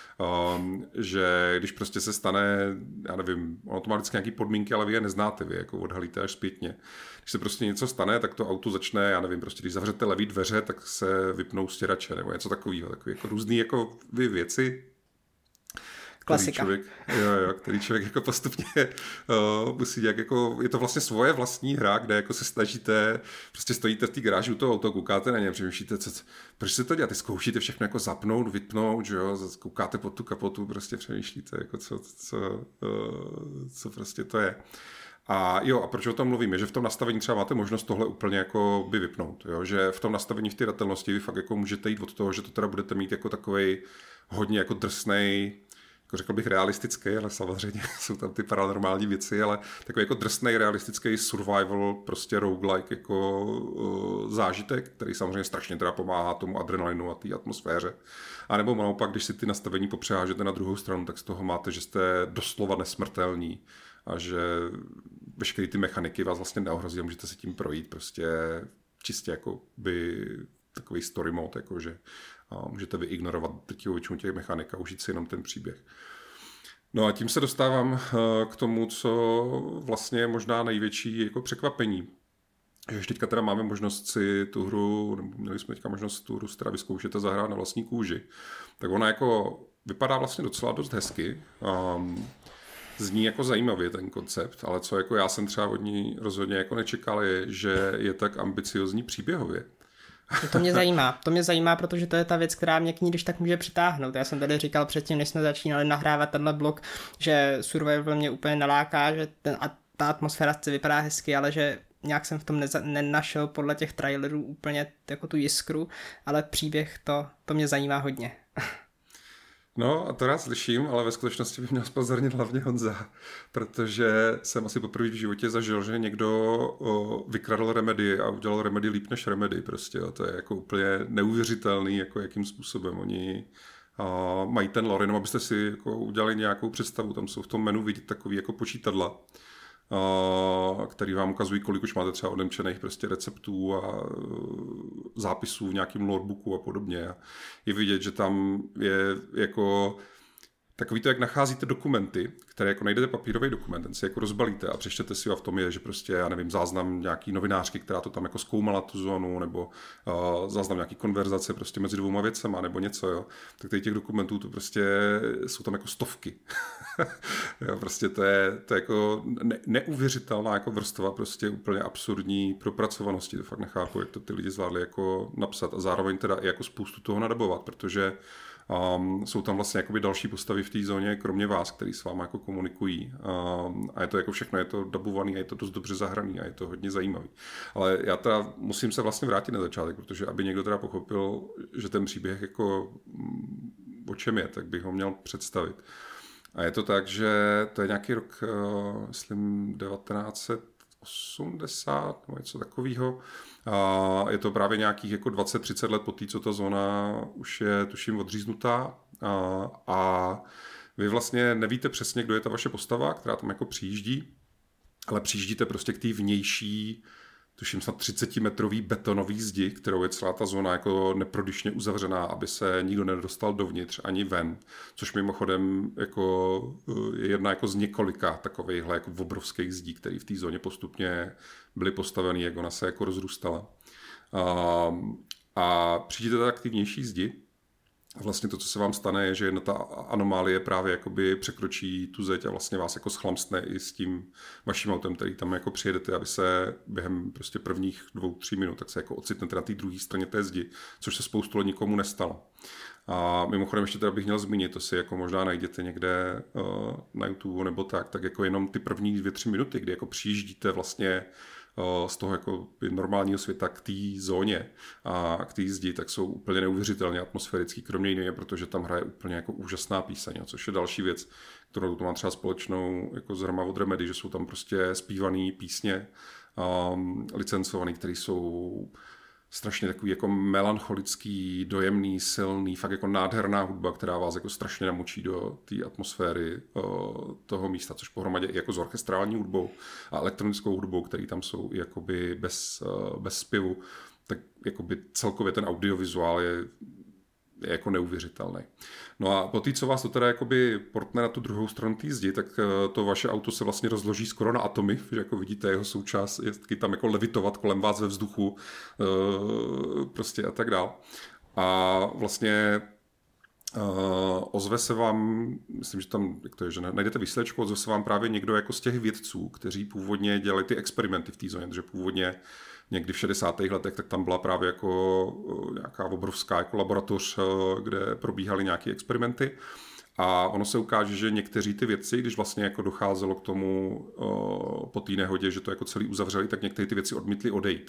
Speaker 1: že když prostě se stane, já nevím, ono to má vždycky nějaký podmínky, ale vy je neznáte, vy jako odhalíte až zpětně. Když se prostě něco stane, tak to auto začne, já nevím, prostě když zavřete levý dveře, tak se vypnou stěrače nebo něco takového, takový jako různý jako věci.
Speaker 3: Klasika.
Speaker 1: Který člověk jako postupně musí nějak jako, je to vlastně svoje vlastní hra, kde jako se snažíte, prostě stojíte v té garáži u toho auta, koukáte na něm, přemýšlíte, proč se to děláte, zkoušíte všechno jako zapnout, vypnout, že jo, koukáte pod tu kapotu, prostě přemýšlíte, jako co prostě to je. A proč o tom mluvíme, že v tom nastavení třeba máte možnost tohle úplně jako by vypnout, jo? Že v tom nastavení v té datelnosti vy fakt jako můžete jít od toho, že to teda budete mít jako takovej hodně jako drsnej, jako řekl bych realistický, ale samozřejmě jsou tam ty paranormální věci, ale takový jako drsnej realistický survival, prostě roguelike jako zážitek, který samozřejmě strašně teda pomáhá tomu adrenalinu a té atmosféře. A nebo naopak, když si ty nastavení popřehážete na druhou stranu, tak z toho máte, že jste doslova nesmrtelní a že veškeré ty mechaniky vás vlastně neohrozí a můžete se tím projít prostě čistě jako by takový story mode, jakože můžete vyignorovat drtivou většinu těch mechanik a užít si jenom ten příběh. No a tím se dostávám k tomu, co vlastně je možná největší jako překvapení. Že teďka teda máme možnost si tu hru, měli jsme teďka možnost tu hru teda vyzkoušet a zahrát na vlastní kůži. Tak ona jako vypadá vlastně docela dost hezky. Zní jako zajímavě ten koncept, ale co jako já jsem třeba od ní rozhodně jako nečekal, je, že je tak ambiciozní příběhově.
Speaker 3: To mě zajímá, protože to je ta věc, která mě k ní když tak může přitáhnout. Já jsem tady říkal předtím, než jsme začínali nahrávat tenhle blog, že Survival mě úplně naláká, že ta atmosféra se vypadá hezky, ale že nějak jsem v tom nenašel podle těch trailerů úplně jako tu jiskru, ale příběh to mě zajímá hodně.
Speaker 1: No a to rád slyším, ale ve skutečnosti bych měl spozornit hlavně Honza, protože jsem asi poprvé v životě zažil, že někdo vykradl Remedy a udělal Remedy líp než Remedy prostě. To je jako úplně neuvěřitelný, jako jakým způsobem oni mají ten lore, jenom abyste si jako udělali nějakou představu. Tam jsou v tom menu vidět takový jako počítadla, který vám ukazují, kolik už máte třeba odemčených prostě receptů a zápisů v nějakém lorebooku a podobně. A je vidět, že tam je jako takový to, jak nacházíte dokumenty, které jako najdete papírový dokument, ten si jako rozbalíte a přečtete si ho a v tom je, že prostě, já nevím, záznam nějaký novinářky, která to tam jako zkoumala tu zónu, nebo záznam nějaký konverzace prostě mezi dvouma věcema, nebo něco, jo. Tak těch dokumentů to prostě jsou tam jako stovky. Jo, prostě to je jako neuvěřitelná jako vrstva prostě úplně absurdní propracovanosti. To fakt nechápu, jak to ty lidi zvládli jako napsat a zároveň teda i jako spoustu toho nadabovat, protože jsou tam vlastně jakoby další postavy v té zóně, kromě vás, který s váma jako komunikují. A je to jako všechno, je to dabovaný a je to dost dobře zahraný a je to hodně zajímavý. Ale já teda musím se vlastně vrátit na začátek, protože aby někdo teda pochopil, že ten příběh jako o čem je, tak bych ho měl představit. A je to tak, že to je nějaký rok, myslím, 1980 nebo něco takového. A je to právě nějakých jako 20-30 let po té, co ta zóna už je, tuším, odříznutá. A vy vlastně nevíte přesně, kdo je ta vaše postava, která tam jako přijíždí, ale přijíždíte prostě k té vnější, tuším snad 30-metrový betonový zdi, kterou je celá ta zóna jako neprodyšně uzavřená, aby se nikdo nedostal dovnitř ani ven, což mimochodem jako je jedna jako z několika takovejhle jako obrovských zdí, které v té zóně postupně byly postavený, jak ona se jako rozrůstala. A přijdete tak k té vnější zdi. Vlastně to, co se vám stane, je, že jedna ta anomálie právě jakoby překročí tu zeď a vlastně vás jako schlamstne i s tím vaším autem, který tam jako přijedete, aby se během prostě prvních 2-3 minut tak se jako ocitnete na té druhé straně té zdi, což se spoustu let nikomu nestalo. A mimochodem ještě teda bych měl zmínit, to si jako možná najdete někde na YouTube nebo tak jako jenom ty první 2-3 minuty, kdy jako přijíždíte vlastně z toho jako normálního světa k té zóně a k té zdi, tak jsou úplně neuvěřitelně atmosférický, kromě jiného, protože tam hraje úplně jako úžasná píseň, což je další věc, kterou to má třeba společnou jako zrovna od Remedy, že jsou tam prostě zpívaný písně licencovaný, které jsou strašně takový jako melancholický, dojemný, silný, fakt jako nádherná hudba, která vás jako strašně namočí do té atmosféry toho místa, což pohromadě i jako s orchestrální hudbou a elektronickou hudbou, který tam jsou i jakoby bez zpěvu, tak jakoby celkově ten audiovizuál je jako neuvěřitelný. No a po té, co vás to teda jakoby portne na tu druhou stranu té zdi, tak to vaše auto se vlastně rozloží skoro na atomy, že jako vidíte jeho součást je tam jako levitovat kolem vás ve vzduchu prostě a tak dál. A vlastně ozve se vám, myslím, že tam, jak to je, že najdete výsledečku, ozve se vám právě někdo jako z těch vědců, kteří původně dělali ty experimenty v té zóně, protože původně někdy v 60. letech, tak tam byla právě jako nějaká obrovská jako laboratoř, kde probíhaly nějaké experimenty. A ono se ukáže, že někteří ty vědci, když vlastně jako docházelo k tomu po té nehodě, že to jako celý uzavřeli, tak někteří ty věci odmítli odejít.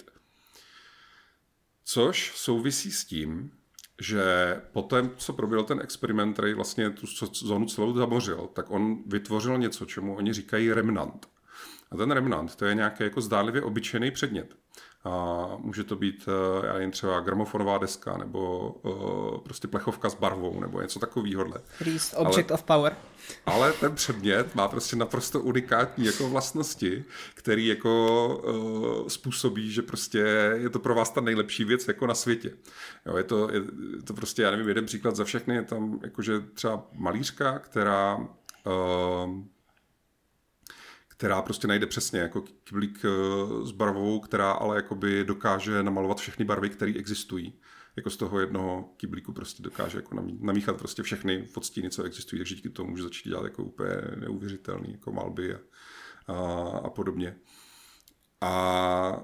Speaker 1: Což souvisí s tím, že potom, co proběhl ten experiment, který vlastně tu zónu celou zamořil, tak on vytvořil něco, čemu oni říkají remnant. A ten remnant, to je nějaký jako zdánlivě obyčejný předmět. A může to být, já nevím, třeba gramofonová deska, nebo prostě plechovka s barvou, nebo něco takového.
Speaker 3: Object of power.
Speaker 1: Ale ten předmět má prostě naprosto unikátní jako vlastnosti, který jako způsobí, že prostě je to pro vás ta nejlepší věc jako na světě. Jo, je to prostě, já nevím, jeden příklad za všechny, je tam jakože třeba malířka, která prostě najde přesně jako kyblík s barvou, která ale jakoby dokáže namalovat všechny barvy, které existují. Jako z toho jednoho kyblíku prostě dokáže jako namíchat prostě všechny odstíny, co existují, takže díky tomu může začít dělat jako úplně neuvěřitelný jako malby a podobně. A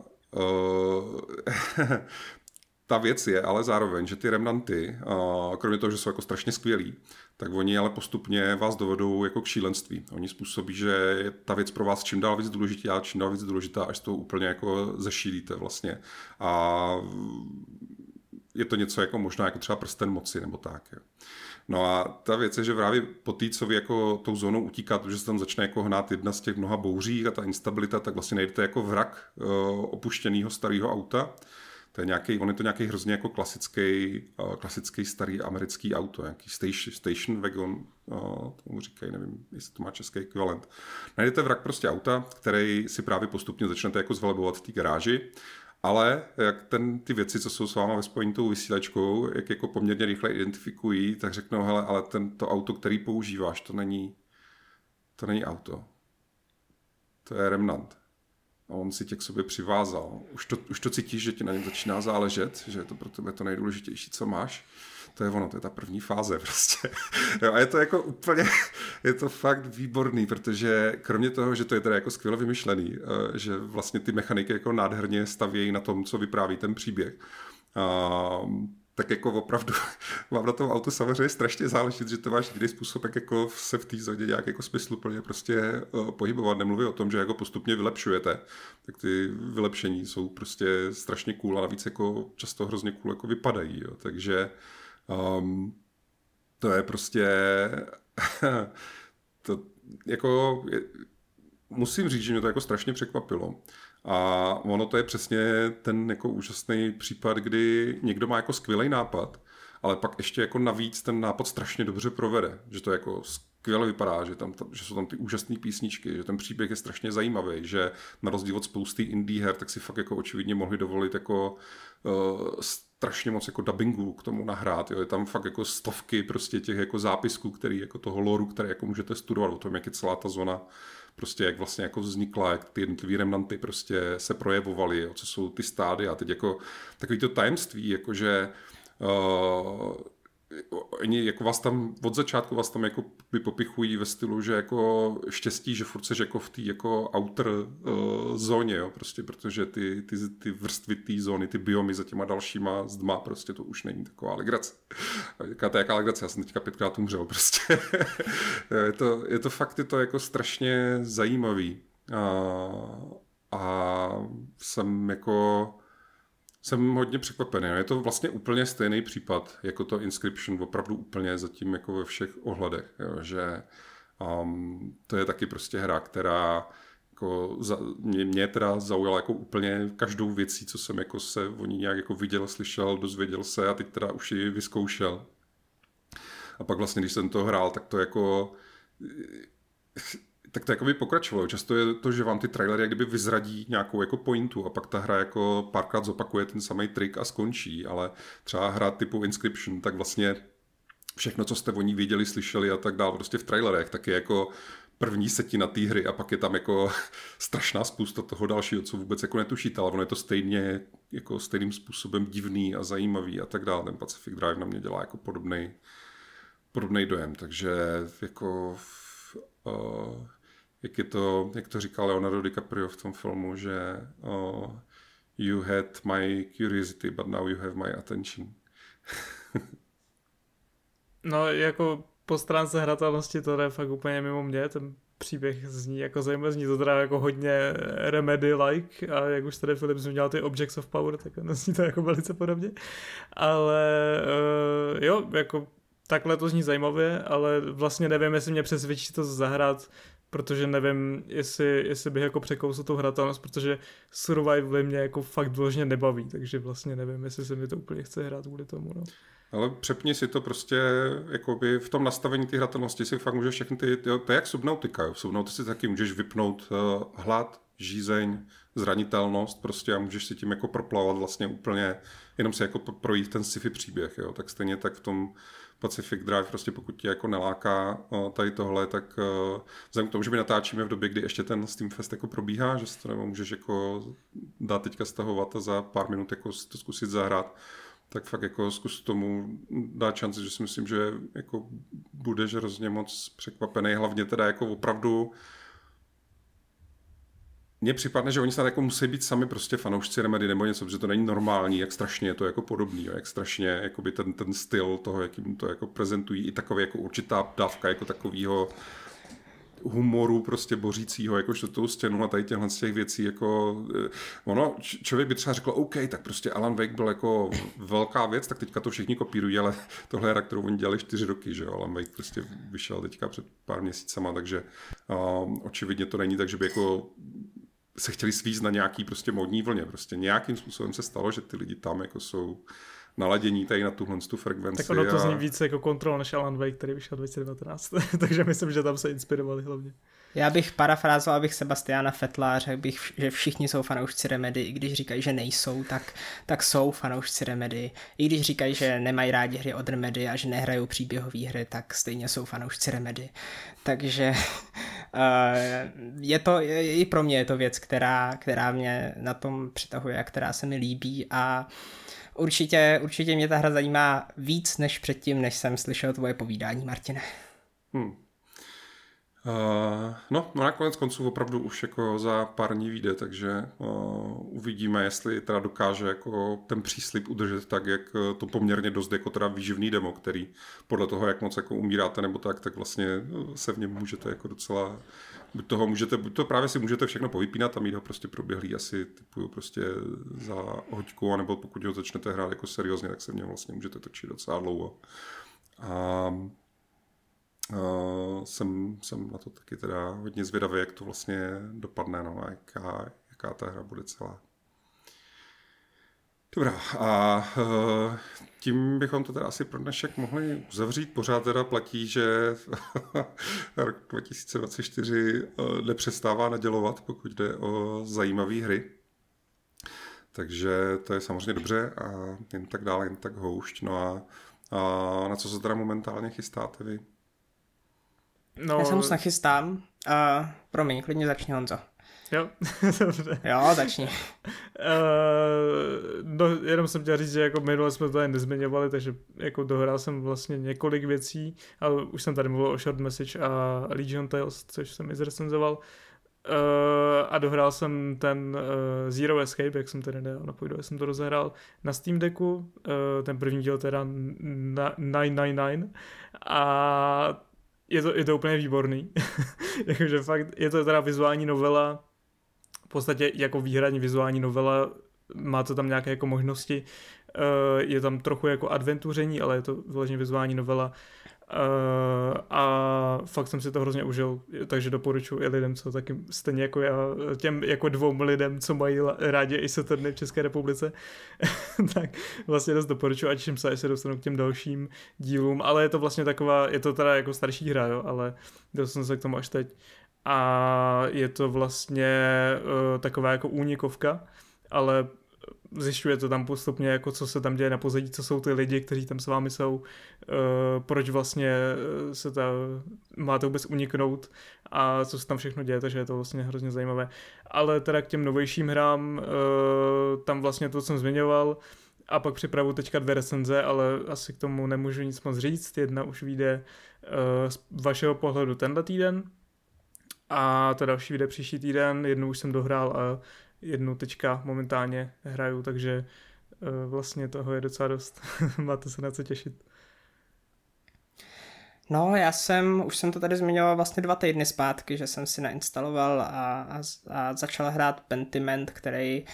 Speaker 1: ta věc je ale zároveň, že ty remnanty, kromě toho, že jsou jako strašně skvělí, tak oni ale postupně vás dovedou jako k šílenství. Oni způsobí, že je ta věc pro vás čím dál víc důležitá, až to úplně jako zešílíte vlastně. A je to něco jako možná jako třeba prsten moci nebo tak. Jo. No a ta věc je, že právě po té, co vy jako tou zónou utíkáte, že se tam začne jako hnát jedna z těch mnoha bouří a ta instabilita, tak vlastně najdete jako vrak opuštěného starého auta. On je to nějaký hrozně jako klasický starý americký auto, nějaký station wagon, tomu říkají, nevím, jestli to má český ekvivalent. Najdete vrak prostě auta, který si právě postupně začnete jako zvelebovat v té garáži, ale jak ty věci, co jsou s váma ve spojení tou vysílačkou, jak jako poměrně rychle identifikují, tak řeknou, hele, ale to auto, který používáš, to není auto. To je remnant. A on si tě k sobě přivázal. Už to cítíš, že ti na něm začíná záležet, že je to pro tebe to nejdůležitější, co máš. To je ono, to je ta první fáze prostě. Jo, a je to jako úplně, je to fakt výborný, protože kromě toho, že to je teda jako skvěle vymyšlený, že vlastně ty mechaniky jako nádherně stavějí na tom, co vypráví ten příběh, tak jako opravdu vám na tom autu samozřejmě strašně záleží, že to máš jediný způsob, jak jako se v té zóně nějak jako smysluplně prostě pohybovat. Nemluví o tom, že jako postupně vylepšujete, tak ty vylepšení jsou prostě strašně cool a navíc jako často hrozně cool jako vypadají. Jo. Takže to je prostě to jako musím říct, že mě to jako strašně překvapilo. A ono to je přesně ten jako úžasný případ, kdy někdo má jako skvělý nápad, ale pak ještě jako navíc ten nápad strašně dobře provede. Že to jako skvěle vypadá, že jsou tam ty úžasné písničky, že ten příběh je strašně zajímavý, že na rozdíl od spousty indie her, tak si fakt jako očividně mohli dovolit jako strašně moc jako dubbingu k tomu nahrát. Jo. Je tam fakt jako stovky prostě těch jako zápisků, který jako toho loru, které jako můžete studovat o tom, jak je celá ta zóna prostě jak vlastně jako vznikla, jak ty jednotlivý remnanty prostě se projevovaly, jo, co jsou ty stády a teď jako takový to tajemství, jakože oni jako vás tam od začátku vás tam jako popichují ve stylu, že jako štěstí, že furt seš jako v té jako outer zóně, jo, prostě, protože ty vrstvy té zóny, ty biomy za těma dalšíma zdma, prostě to už není taková legrace. Říkáte, jaká legrace, já jsem teďka 5krát umřel, prostě. je to fakt, je to jako strašně zajímavý. A jsem hodně překvapený. Je to vlastně úplně stejný případ, jako to Inscription, opravdu úplně zatím jako ve všech ohledech, jo, že to je taky prostě hra, která jako mě teda zaujala jako úplně každou věcí, co jsem jako se o ní nějak jako viděl, slyšel, dozvěděl se a teď teda už ji vyzkoušel. A pak vlastně, když jsem to hrál, tak to jako by pokračovalo. Často je to, že vám ty trailery jak kdyby vyzradí nějakou jako pointu a pak ta hra jako párkrát zopakuje ten samý trik a skončí, ale třeba hra typu Inscription, tak vlastně všechno, co jste o ní viděli, slyšeli a tak dále, prostě v trailerech, tak je jako první setina té hry a pak je tam jako strašná spousta toho dalšího, co vůbec jako netušíte, ale ono je to stejně jako stejným způsobem divný a zajímavý a tak dále. Ten Pacific Drive na mě dělá jako podobnej dojem, takže jako jak to říkal Leonardo DiCaprio v tom filmu, že you had my curiosity, but now you have my attention. No,
Speaker 2: jako po stránce hratelnosti to je fakt úplně mimo mě, ten příběh zní jako zajímavý, zní to teda jako hodně Remedy-like a jak už tady Filip zmínil ty Objects of Power, tak zní to jako velice podobně, ale jo, jako takhle to zní zajímavě, ale vlastně nevím, jestli mě přesvědčí to zahrát, protože nevím, jestli bych jako překousl tu hratelnost, protože survival mě jako fakt vyloženě nebaví, takže vlastně nevím, jestli se mi to úplně chce hrát kvůli tomu, no.
Speaker 1: Ale přepni si to prostě, jakoby v tom nastavení té hratelnosti si fakt můžeš všechny to je jak Subnautica, jo. V Subnautice taky můžeš vypnout hlad, žízeň, zranitelnost prostě a můžeš si tím jako proplavat vlastně úplně, jenom si jako projít ten sci-fi příběh, jo. Tak stejně tak v tom Pacific Drive, prostě pokud tě jako neláká tady tohle, tak vzhledem k tomu, že my natáčíme v době, kdy ještě ten Steam Fest jako probíhá, že si to nebo můžeš jako dát teďka stahovat a za pár minut jako to zkusit zahrát, tak fakt jako zkus tomu dát šanci, že si myslím, že jako budeš hrozně moc překvapený, hlavně teda jako opravdu mně připadne, že oni snad jako musí být sami prostě fanoušci Remedy nebo něco, protože to není normální, jak strašně je to jako podobný, jak strašně jakoby ten styl toho, jakým to jako prezentují, i takový jako určitá dávka jako takového humoru prostě bořícího, jakož tou stěnu a tady těchhle z těch věcí, jako ono, člověk by třeba řekl, OK, tak prostě Alan Wake byl jako velká věc, tak teďka to všichni kopírují, ale tohle hra, kterou oni dělali 4 roky, že Alan Wake prostě vyšel teďka před pár měsícema, takže očividně to není tak, že by jako se chtěli svízt na nějaký prostě modní vlně, prostě nějakým způsobem se stalo, že ty lidi tam jako jsou naladění tady na tuhle frekvenci.
Speaker 2: Tak ono to zní víc jako Control než Alan Wake, který vyšel 2019, takže myslím, že tam se inspirovali hlavně.
Speaker 3: Já bych parafrázoval bych Sebastiana Fettla, řekl bych, že všichni jsou fanoušci Remedy, i když říkají, že nejsou, tak jsou fanoušci Remedy. I když říkají, že nemají rádi hry od Remedy a že nehrajou příběhové hry, tak stejně jsou fanoušci Remedy. Takže i pro mě je to věc, která mě na tom přitahuje a která se mi líbí a určitě mě ta hra zajímá víc než předtím, než jsem slyšel tvoje povídání, Martine.
Speaker 1: No nakonec konců opravdu už jako za pár dní vyjde, takže uvidíme, jestli teda dokáže jako ten příslib udržet tak, jak to poměrně dost jako teda výživný demo, který podle toho, jak moc jako umíráte nebo tak vlastně se v něm můžete jako docela buď to právě si můžete všechno povypínat a mít ho prostě proběhlý asi typu prostě za hoďku, anebo pokud ho začnete hrát jako seriózně, tak se v něm vlastně můžete točit docela dlouho. Jsem na to taky teda hodně zvědavý, jak to vlastně dopadne, no, a jaká ta hra bude celá. Dobrá, a tím bychom to teda asi pro dnešek mohli uzavřít. Pořád teda platí, že rok 2024 nepřestává nadělovat, pokud jde o zajímavé hry. Takže to je samozřejmě dobře a jen tak dále, jen tak houšť. No a na co se teda momentálně chystáte vy?
Speaker 2: No...
Speaker 3: Já se moc nachystám. Promiň, klidně začni, Honzo.
Speaker 2: Jo, dobře.
Speaker 3: Jo, začni.
Speaker 2: No, jenom jsem chtěl říct, že jako minule jsme to tady nezmiňovali, takže jako dohrál jsem vlastně několik věcí, ale už jsem tady mluvil o Short Message a Legion Tales, což jsem i zrecenzoval. A dohrál jsem ten Zero Escape, jak jsem tady nedávno půjdu, jsem to rozehrál na Steam Decku, ten první díl teda 999 a je to úplně výborný. Jakože fakt je to teda vizuální novela, v podstatě jako výhradně vizuální novela, má to tam nějaké jako možnosti, je tam trochu jako adventuření, ale je to vyloženě vizuální novela a fakt jsem si to hrozně užil, takže doporučuji i lidem, co taky stejně jako já, těm jako 2 lidem, co mají rádi i Saturny v České republice, tak vlastně dost doporučuji a těším se, až se dostanu k těm dalším dílům, ale je to vlastně taková, je to teda jako starší hra, jo, ale dostanu se k tomu až teď a je to vlastně taková jako únikovka, ale zjišťuje to tam postupně, jako co se tam děje na pozadí, co jsou ty lidi, kteří tam s vámi jsou, proč vlastně máte vůbec uniknout a co se tam všechno děje, takže je to vlastně hrozně zajímavé. Ale teda k těm novějším hrám, tam vlastně to, co jsem zmiňoval, a pak připravu teďka 2 recenze, ale asi k tomu nemůžu nic moc říct. Jedna už vyjde z vašeho pohledu tenhle týden a ta další vyjde příští týden, jednu už jsem dohrál a jednu teďka momentálně hraju, takže vlastně toho je docela dost. Máte se na co těšit.
Speaker 3: No, už jsem to tady zmiňoval vlastně 2 týdny zpátky, že jsem si nainstaloval a začal hrát Pentiment, který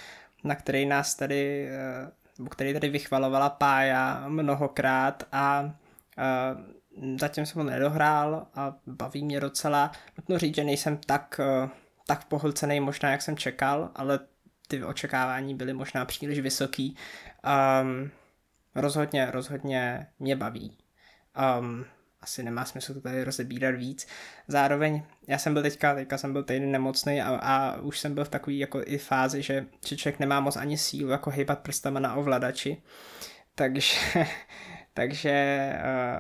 Speaker 3: tady vychvalovala Pája mnohokrát a zatím jsem ho nedohrál a baví mě docela. Nutno říct, že nejsem tak pohlcený možná, jak jsem čekal, ale ty očekávání byly možná příliš vysoký. Rozhodně mě baví. Asi nemá smysl to tady rozebírat víc. Zároveň, já jsem byl teďka jsem byl týden nemocný a už jsem byl v takové jako i fázi, že člověk nemá moc ani sílu jako hejbat prstama na ovladači. Takže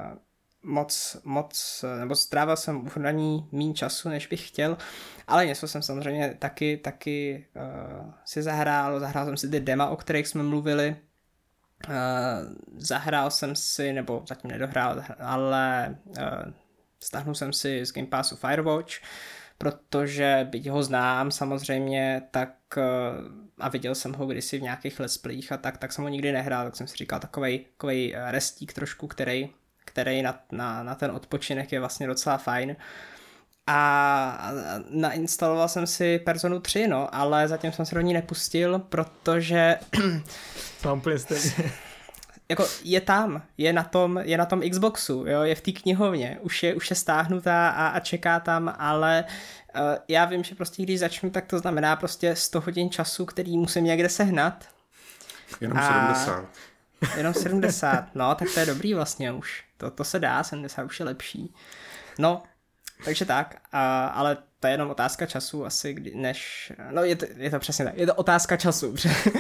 Speaker 3: nebo strávil jsem už na ní méně času, než bych chtěl, ale něco jsem samozřejmě taky si zahrál jsem si ty dema, o kterých jsme mluvili, zahrál jsem si, nebo zatím nedohrál, ale stáhnul jsem si z Game Passu Firewatch, protože byť ho znám samozřejmě, tak a viděl jsem ho kdysi v nějakých let's playích a tak jsem ho nikdy nehrál, tak jsem si říkal takovej restík trošku, který na ten odpočinek je vlastně docela fajn. A nainstaloval jsem si Personu 3, no, ale zatím jsem se do ní nepustil, protože
Speaker 2: mám úplně stejně.
Speaker 3: Jako je na tom Xboxu, jo, je v té knihovně, už je stáhnutá a čeká tam, ale já vím, že prostě když začnu, tak to znamená prostě 100 hodin času, který musím někde sehnat.
Speaker 1: Jenom 70.
Speaker 3: Jenom 70, no, tak to je dobrý vlastně už. To se dá, 70 už je lepší. No, takže tak, ale to je jenom otázka času asi, než... No, je to přesně tak, je to otázka času.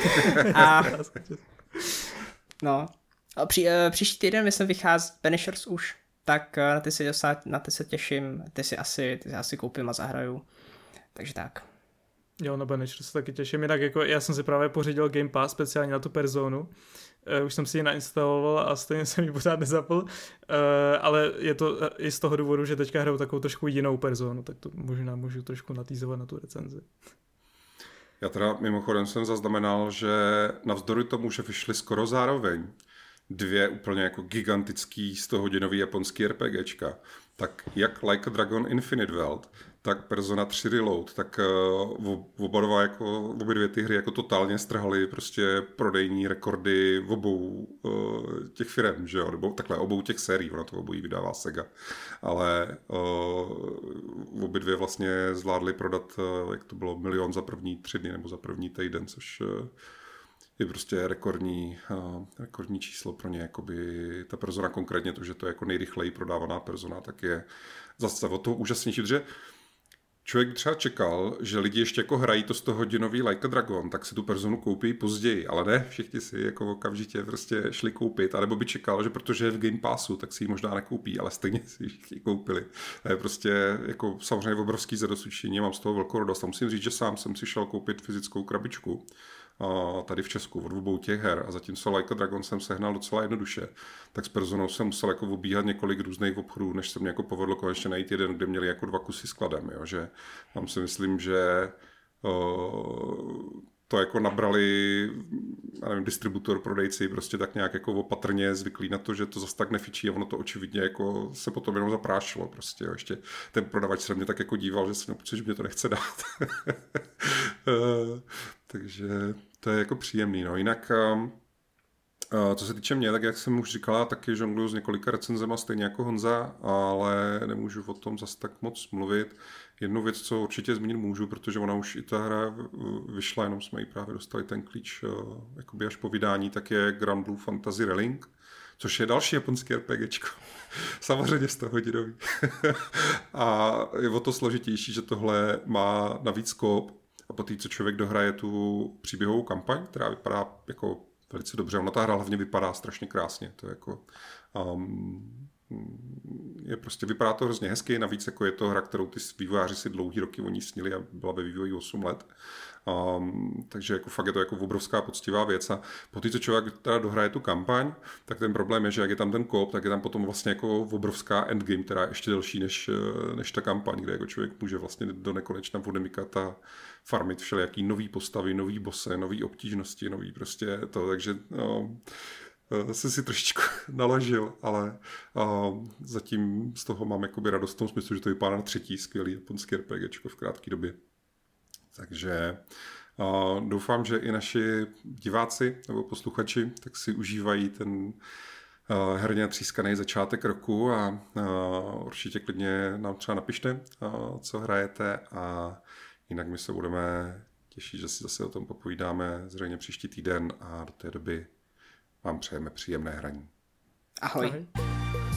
Speaker 3: No, a příští týden myslím vychází Banishers už, tak na ty se těším, ty si asi koupím a zahraju, takže tak.
Speaker 2: Jo, na Banishers se taky těším, jinak jako já jsem si právě pořídil Game Pass speciálně na tu Personu, už jsem si ji nainstaloval a stejně jsem ji pořád nezapl, ale je to i z toho důvodu, že teďka hraju takovou trošku jinou Personu, tak to možná můžu trošku natýzovat na tu recenzi.
Speaker 1: Já teda mimochodem jsem zaznamenal, že navzdory tomu, že vyšly skoro zároveň 2 úplně jako gigantický 100hodinový japonský RPGčka, tak jak Like a Dragon Infinite World, tak Persona 3 Reload, tak obě 2 ty hry jako totálně strhaly prostě prodejní rekordy v obou těch firem, že jo, nebo takhle obou těch sérií, ona to obojí vydává Sega, ale obě 2 vlastně zvládly prodat, jak to bylo, 1 milion za první 3 dny nebo za první týden, což je prostě rekordní číslo pro ně, jakoby ta Persona konkrétně to, že to je jako nejrychleji prodávaná Persona, tak je zase o to úžasnější, že člověk třeba čekal, že lidi ještě jako hrají to 100hodinový Like a Dragon, tak si tu Personu koupí později, ale ne, všichni si jako okamžitě prostě šli koupit, anebo by čekal, že protože je v Game Passu, tak si ji možná nekoupí, ale stejně si ji koupili. To je prostě jako samozřejmě obrovský zadozučinění, mám z toho velkou radost. A musím říct, že sám jsem si šel koupit fyzickou krabičku tady v Česku od obou těch her a zatímco Like a Dragon jsem sehnal docela jednoduše, tak s Personou jsem musel jako obíhat několik různých obchodů, než se mě jako povedlo konečně najít jeden, kde měli jako 2 kusy skladem, jo, že tam si myslím, že to jako nabrali, já nevím, distributor, prodejci prostě tak nějak jako opatrně zvyklí na to, že to zase tak nefičí a ono to očividně jako se potom jenom zaprášilo prostě, jo. Ještě ten prodavač se mě tak jako díval, že jsem pocit, že mě to nechce dát. Takže to je jako příjemný, no. Jinak co se týče mě, tak jak jsem už říkala, taky žongluju s několika recenzema stejně jako Honza, ale nemůžu o tom zase tak moc mluvit. Jednu věc, co určitě zmínit můžu, protože ona už i ta hra vyšla, jenom jsme ji právě dostali ten klíč jakoby až po vydání, tak je Grand Blue Fantasy Relink, což je další japonský RPGčko. Samozřejmě 100hodinový. A je o to složitější, že tohle má navíc koop a po té, co člověk dohraje tu příběhovou kampaň, která vypadá jako velice dobře. Ona ta hra hlavně vypadá strašně krásně. To je jako vypadá to hrozně hezky, navíc jako je to hra, kterou ty vývojáři si dlouhý roky o ní snili a byla ve vývoji 8 let. Takže jako fakt je to jako obrovská poctivá věc a po té, co člověk teda dohraje tu kampaň, tak ten problém je, že jak je tam ten koop, tak je tam potom vlastně jako obrovská endgame, která je ještě delší než ta kampaň, kde jako člověk může vlastně do nekonečna odemykat a farmit všelijaký nový postavy, nový bosse, nový obtížnosti, nový prostě to, takže jsem si trošičku naložil, ale zatím z toho mám jakoby radost v tom smyslu, že to vypadá na 3. skvělý japonský RPGčko v krátké době. Takže doufám, že i naši diváci nebo posluchači tak si užívají ten herně třískaný začátek roku a určitě klidně nám třeba napište, co hrajete a jinak my se budeme těšit, že si zase o tom popovídáme zřejmě příští týden a do té doby vám přejeme příjemné hraní.
Speaker 3: Ahoj.
Speaker 2: Ahoj.